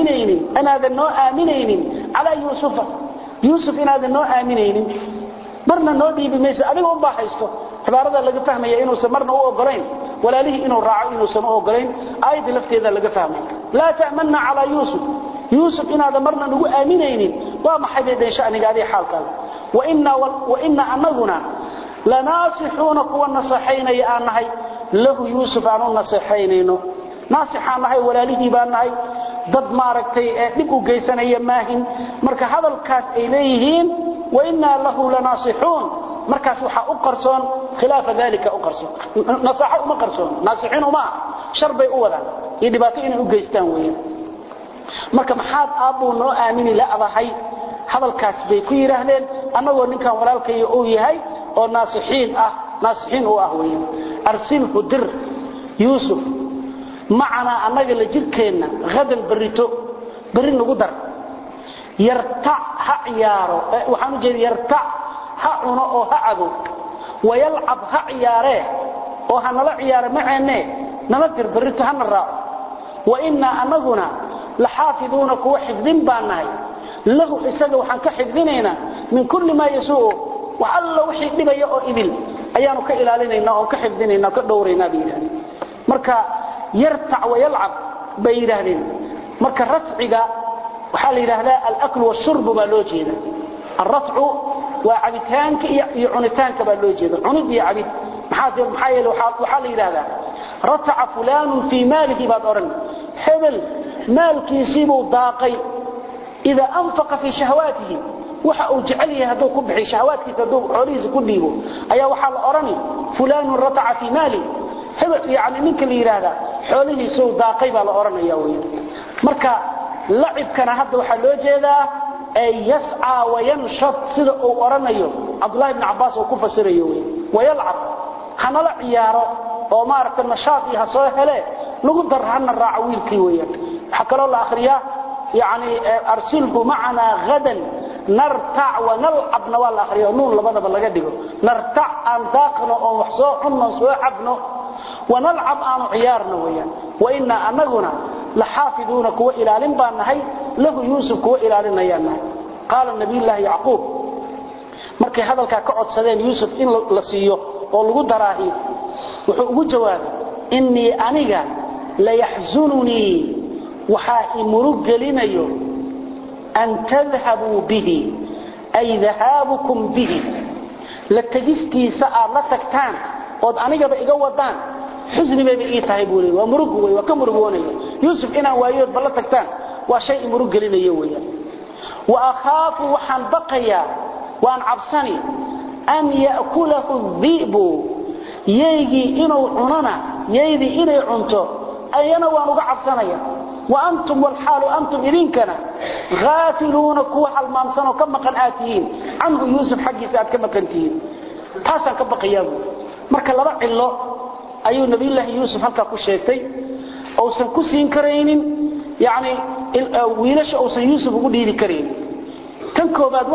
آمنين على يوسف إن هذا آمنين مرنا نودي بميسا أديه أباحيسته عبارة لغا فهمية إنه سمرنا هو أقرين ولا ليه إنه راعي إنه سمه أقرين آية لفتي ذا لغا فهمية لا تأمنا على يوسف إن هذا مرنا نقول آمنين وما حدد إن شأنك هذه حالك وإن أنغنا لناصحون قوى النصحين يآنهي له يوسف عنه النصحين ناصحانهي ولا ليه بانهي ضد ماركتي لكو قيسان أياماهن مركا هذا الكاس إليهين وإنا له لناصحون markaas waxa u qarsoon khilaaf dalika u qarsoon nasaxa uma qarsoon naasixiin uma sharbay u wadaan iyo dhibaato inay u geystaan weeyaan marka maxaad aabuu noo aamini la abahay hadalkaas bay ku yiraahdeen anagoo ninkan walaalkay uu yahay oo naasixiin oo ah weeyaan arsilhu dir yusuf معنا أنك لجركينا غدا بري نقدر يرتع هعياره وحنو جيد يرتع هعنو أو هعدو ويلعب هعياره وحنو عياره معنا نمكر بريتو هنراء وإنا أنقنا لحافظون كوحفظين باناي له إساقه وحن كحفظينينا من كل ما يسوء وعلى وحي لبيا أو إبل أيانو كإلالينينا أو كحفظينينا كدورينا بينا مركا يرتع ويلعب بيرهن marka ratciga waxa la yiraahdaa al-akl wa shurb ba loo jeeda الرتع وعبيتانka iyo cunitaanka ba loo jeeda cunid iyo cabid maxaa yeelo waxa la yiraahdaa rata'a fulan fi malihi bad oran hebel maalkiisii buu daaqay ida anfaqa fi shahawatihi waxa uu jecel yahay haduu ku bixi shahawaadkiisa haduu xoolihiisa ku dhiibo ayaa waxa la orani fulan rata'a fi mali hebel yaani ninka la yiraahdaa xoolihiisa uu daaqay baa la oranayaa weeyaan marka lacibkana hadda waxa loo jeedaa ay yas'a wa yanshat sida uu oranayo Abdullah ibn Abbas oo ku fasirayo wayalcab hanala ciyaaro oo maarka nashaad iyo soo hele lagu darhana raac wiilkii weeyaan waxa kale la akhriyaa yaani arsilhu ma'ana gadan narta' wa nal'ab nawal akhriyo nuun labadaba laga dhigo narta' an daaqno oo wax soo cunno soo cabno ونلعب عن عيارنا ويان وإنا أنغنا لحافظون كوا إلالين بانهي له يوسف كوا إلالين يانهي قال النبي الله يعقوب markay hadalka ka codsadeen Yusuf in la siiyo oo lagu daraahi wuxuu ugu jawaabay inni aniga la yahzununi waxa imurug gelinayo an tadhhabu bihi ay dhahabukum bihi la tajistiisa aad la tagtaan oo aniga ba iga wadaan xusni bay ii tahay buulay waa murug way waa ka murugoonaya Yusuf ina waayood bal la tagtaan waa shay murug gelinayo weeyaan wa akhafu waxan baqaya waan cabsani an yaakulahu dhibu yeegi inuu cunana yeedi inay cunto ayana waan uga cabsanaya wa antum wal halu antum idinkana ghafiluna kuwa halmaamsano ka maqan aatiyin anhu Yusuf xaqiisa aad ka maqantiin taasan ka baqayaan marka laba cilo ayuu nabi ilaahi Yusuf halka ku sheegtay oo san ku siin kareenin yaani wiilasha oo san Yusuf ugu dhiiri kareen tan koobaad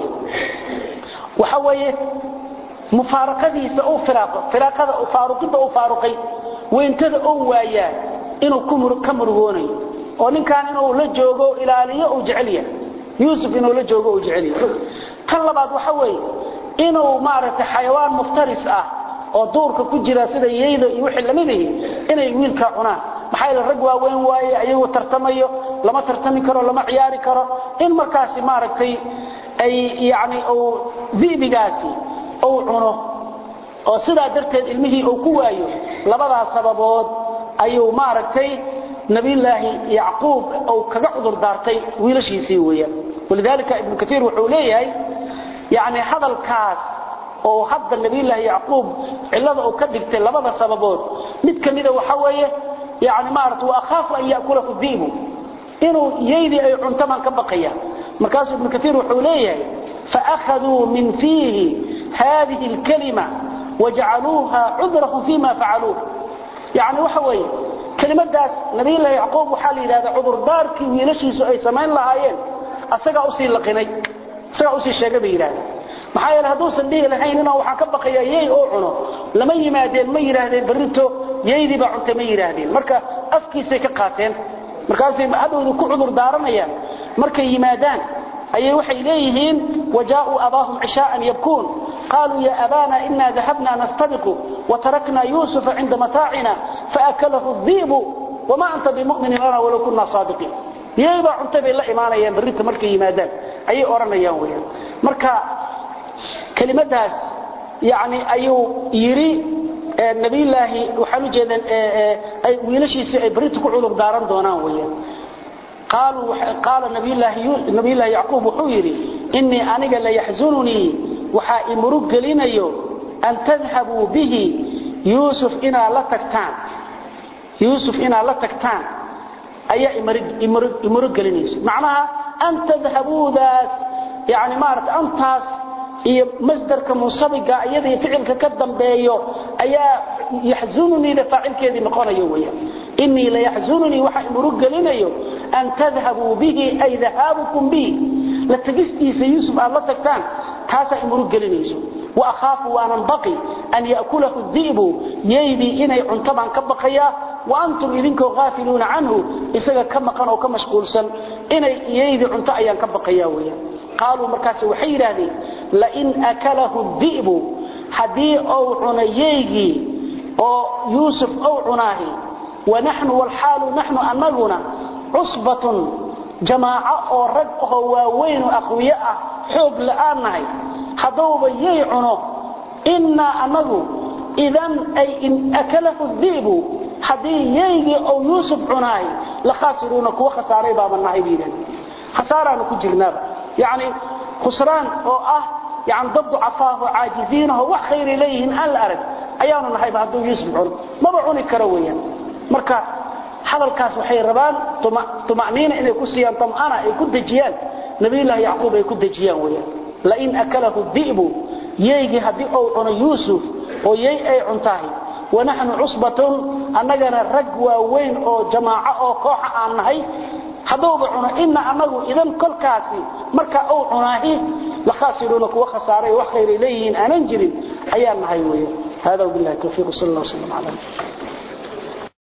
waxa weeye mufaaraqadiisa oo firaaqada oo faaruqay weyntada oo waaya inuu ka murugoonayo oo ninkan inuu la joogo ilaaliyo oo jeceliya Yusuf inuu la joogo oo jeceliya tan labaad waxa weeye inuu maaragtay xayawaan muftaris ah oo doorka ku jira sida yeeydo iyo wixii lamidii inay wiilka cunaan maxay la rag waaweyn waaye ayagu tartamayo lama tartami karo lama ciyaari karo in markaas maaragtay ay yaani oo dibigaasi oo cuno oo sida darteed ilmihii oo ku waayo labadaas sababood ayuu maaragtay nabi ilaahi yaqoob oo kaga cudur daartay wiilashiisii weeyaan walidaalka ibn kathir wuxuu leeyahay yaani hadalkaas oo hadda nabi ilaahi yaqoob cilada oo ka dhigtay labada sababood mid kamida waxa weeye yaani maartu wa akhafu an yaakula dhibu inuu yeeydi ay cuntaman ka baqaya markaas ibn kathir wuxuu leeyahay fa akhadhu min fihi hadhihi al-kalima waj'aluha 'udhrahum fima fa'aluhu yaani waxa weeye kelimadaas nabi ilaahi yaqoob waxa la yiraahdaa cudur daarkii wiilashiisu ay sameyn lahaayeen asaga u sii laqinay asaga u sii sheegay yiraahdaa maxay haduu sandiga lahayn inuu waxa ka baqaya yeey oo cuno lama yimaadeen ma yiraahdeen barito yeeydi ba cunta ma yiraahdeen marka afkiisa ka qaateen markaas ay hadoodu ku cudur daaranayaan markay yimaadaan ayay waxay leeyihiin wajaa'u abaahum 'ishaa'an yabkun qalu ya abana inna dhahabna nastabiqu wa tarakna yusufa 'inda mata'ina fa'akalahu adh-dhibu wama anta bimu'minin lana wa law kunna sadiqin yeeyba cunta bay la iimaanayaan barito markay yimaadaan ayay oranayaan weeyaan marka كلمتاس يعني ايو يري النبي الله وحنو جيدان اي ويلشيسي اي بريت ku cudur daaran doonaan weeyaan قال النبي الله يعقوب وحو يري اني انيغا لا يحزنني waxa imurug gelinayo an tadhhabu bihi yusuf ina la tagtaan ayaa imurug gelinaysa macnaha an tadhhabu das yani maarta antaas iyo masdarka munsabiga iyadii ficilka ka dambeeyo ayaa yahzununi la faa'ilkeedii noqonayo weeyaa inni la yahzununi waxa imurug gelinayo an tadhhabu bihi ay dhahabukum bihi la tagistiisa yusuf aad la tagtaan taasa imurug gelinayso wa akhafu wa an baqi an ya'kulahu adh-dhi'bu yaydi inay cuntaban ka baqaya wa antum idinku ghafiluna anhu isaga ka maqan oo ka mashquulsan inay yaydi cunta ayaan ka baqaya weeyaa قالوا مركاسي وحيراني لئن أكله الذئب حدي أو عنييجي أو يوسف أو عناهي ونحن والحال نحن أمرنا عصبة جماعة أو رقه ووين أخوياء حب لآنهي حضوب ييعنه إنا أمره إذن أي إن أكله الذئب حدي ييجي أو يوسف عناهي لخاسرونك وخساري باب النهيبين خسارة نكجرناب يعني خسران او يعني ضد عفاه وعاجزينه وخير اليهم الارض ايانا نحيب هدو يسمعون ما بعوني كرويا marka hadalkaas waxay rabaan tumaaniina inay ku siiyaan tamana ay ku dajiyaan nabiga yaqoob ay ku dajiyaan weeyaan la in akalahu dhi'bu yeegi hadii oo cuno yusuf oo yeey ay cuntahay ونحن عصبة أننا رجوة وين أو جماعة أو كوحة عنهي حضوب عنا إن أمره إذن كل كاسي مركا أو عناهي لخاسرونك وخساري وخير إليهن أننجري أيام هاي هذا وبالله التوفيق صلى الله عليه وسلم على